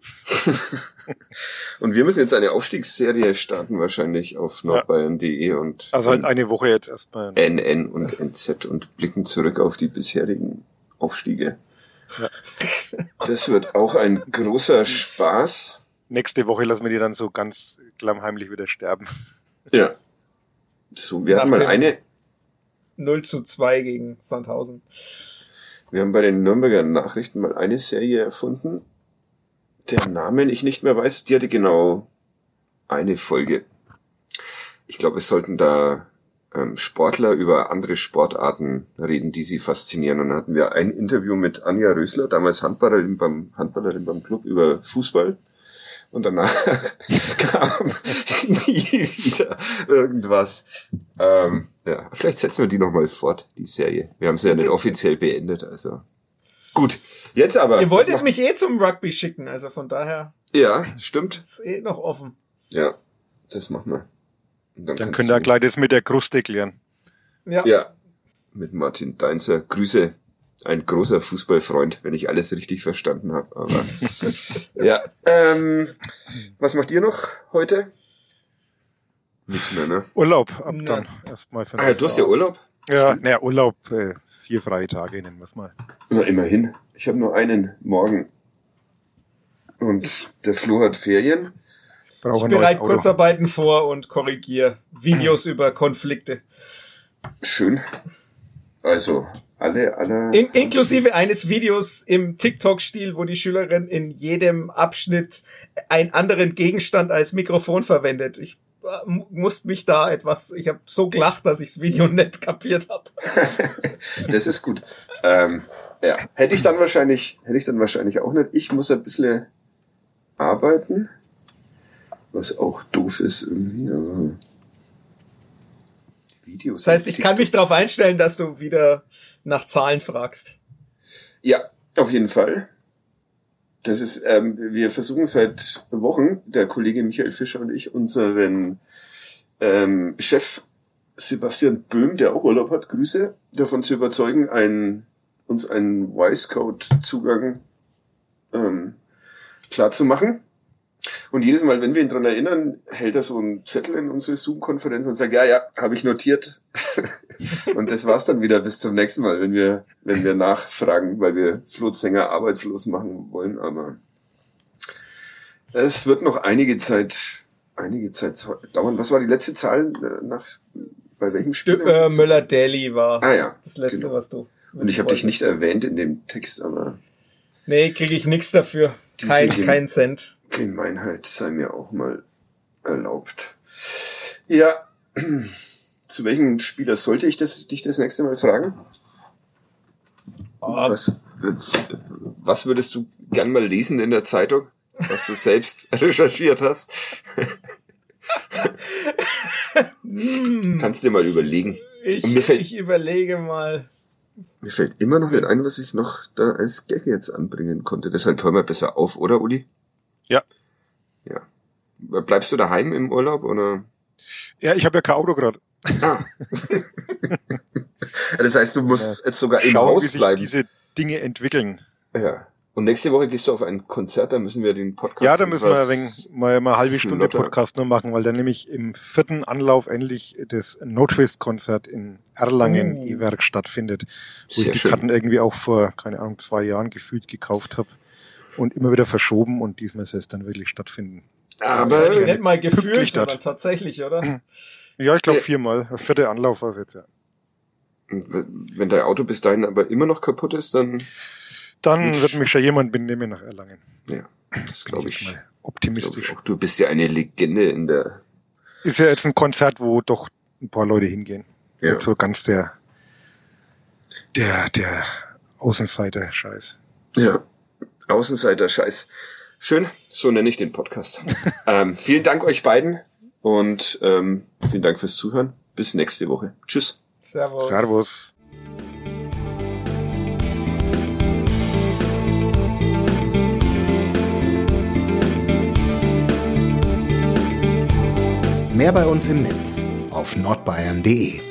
Und wir müssen jetzt eine Aufstiegsserie starten, wahrscheinlich auf nordbayern.de und also halt eine Woche jetzt erstmal. NN und NZ und blicken zurück auf die bisherigen Aufstiege. Ja. Das wird auch ein großer Spaß. Nächste Woche lassen wir die dann so ganz klammheimlich wieder sterben. Ja. So, wir hatten mal eine 0:2 gegen Sandhausen. Wir haben bei den Nürnberger Nachrichten mal eine Serie erfunden, deren Namen ich nicht mehr weiß. Die hatte genau eine Folge. Ich glaube, es sollten da Sportler über andere Sportarten reden, die sie faszinieren. Und dann hatten wir ein Interview mit Anja Rösler, damals Handballerin beim Club, über Fußball. Und danach kam nie wieder irgendwas. Vielleicht setzen wir die nochmal fort, die Serie. Wir haben sie ja nicht offiziell beendet, also. Gut, jetzt aber. Ihr wolltet mich zum Rugby schicken, also von daher. Ja, stimmt. Ist noch offen. Ja. Das machen wir. Dann könnt ihr gleich das mit der Kruste klären. Ja, mit Martin Deinzer. Grüße. Ein großer Fußballfreund, wenn ich alles richtig verstanden habe. Aber ja. Was macht ihr noch heute? Nichts mehr, ne? Urlaub ab dann erstmal. Du hast ja Urlaub? Ja, Urlaub, 4 freie Tage nennen wir es mal. Na, immerhin. Ich habe nur einen morgen. Und der Flo hat Ferien. Ich bereite Kurzarbeiten vor und korrigiere Videos über Konflikte. Schön. Also, alle. Inklusive eines Videos im TikTok-Stil, wo die Schülerin in jedem Abschnitt einen anderen Gegenstand als Mikrofon verwendet. Ich musste mich da ich habe so gelacht, dass ich das Video nicht kapiert habe. Das ist gut. Ja, hätte ich dann wahrscheinlich auch nicht. Ich muss ein bisschen arbeiten, was auch doof ist irgendwie, aber Videos. Das heißt, ich kann mich darauf einstellen, dass du wieder nach Zahlen fragst. Ja, auf jeden Fall. Das ist, wir versuchen seit Wochen, der Kollege Michael Fischer und ich, unseren Chef Sebastian Böhm, der auch Urlaub hat, Grüße, davon zu überzeugen, uns einen Y-Code-Zugang klar zu machen. Und jedes Mal, wenn wir ihn dran erinnern, hält er so einen Zettel in unsere Zoom-Konferenz und sagt, ja, habe ich notiert. Und das war's dann wieder bis zum nächsten Mal, wenn wir nachfragen, weil wir Flo Zenger arbeitslos machen wollen. Aber es wird noch einige Zeit dauern. Was war die letzte Zahl bei welchem Spiel? Möller-Daly war das letzte, genau. Was du... Und ich habe dich nicht erwähnt in dem Text, aber... Nee, kriege ich nichts dafür. Kein Cent. Gemeinheit sei mir auch mal erlaubt. Ja, zu welchem Spieler sollte ich dich das nächste Mal fragen? Was würdest du gern mal lesen in der Zeitung, was du selbst recherchiert hast? Kannst dir mal überlegen. Ich überlege mal. Mir fällt immer noch nicht ein, was ich noch da als Gag jetzt anbringen konnte. Deshalb hören wir besser auf, oder Uli? Ja. Ja. Bleibst du daheim im Urlaub, oder? Ja, ich habe ja kein Auto gerade. Das heißt, du musst jetzt sogar im Haus bleiben. Wie sich diese Dinge entwickeln. Ja. Und nächste Woche gehst du auf ein Konzert, da müssen wir den Podcast... Ja, da müssen wir mal eine halbe Stunde Podcast nur machen, weil dann nämlich im 4. Anlauf endlich das No-Twist-Konzert in Erlangen-E-Werk stattfindet, wo ich die Karten irgendwie auch vor, 2 Jahren gefühlt gekauft habe und immer wieder verschoben und diesmal soll es dann wirklich stattfinden. Aber nicht mal gefühlt, sondern tatsächlich, oder? Ja, ich glaube 4-mal. Der 4. Anlauf war es jetzt, ja. Wenn dein Auto bis dahin aber immer noch kaputt ist, dann wird mich schon jemand mitnehmen nach Erlangen. Ja, das glaube ich. Mal optimistisch. Auch du bist ja eine Legende in der... Ist ja jetzt ein Konzert, wo doch ein paar Leute hingehen. Ja. Nicht so ganz der Außenseiter-Scheiß. Ja, Außenseiter-Scheiß. Schön, so nenne ich den Podcast. Vielen Dank euch beiden und vielen Dank fürs Zuhören. Bis nächste Woche. Tschüss. Servus. Mehr bei uns im Netz auf nordbayern.de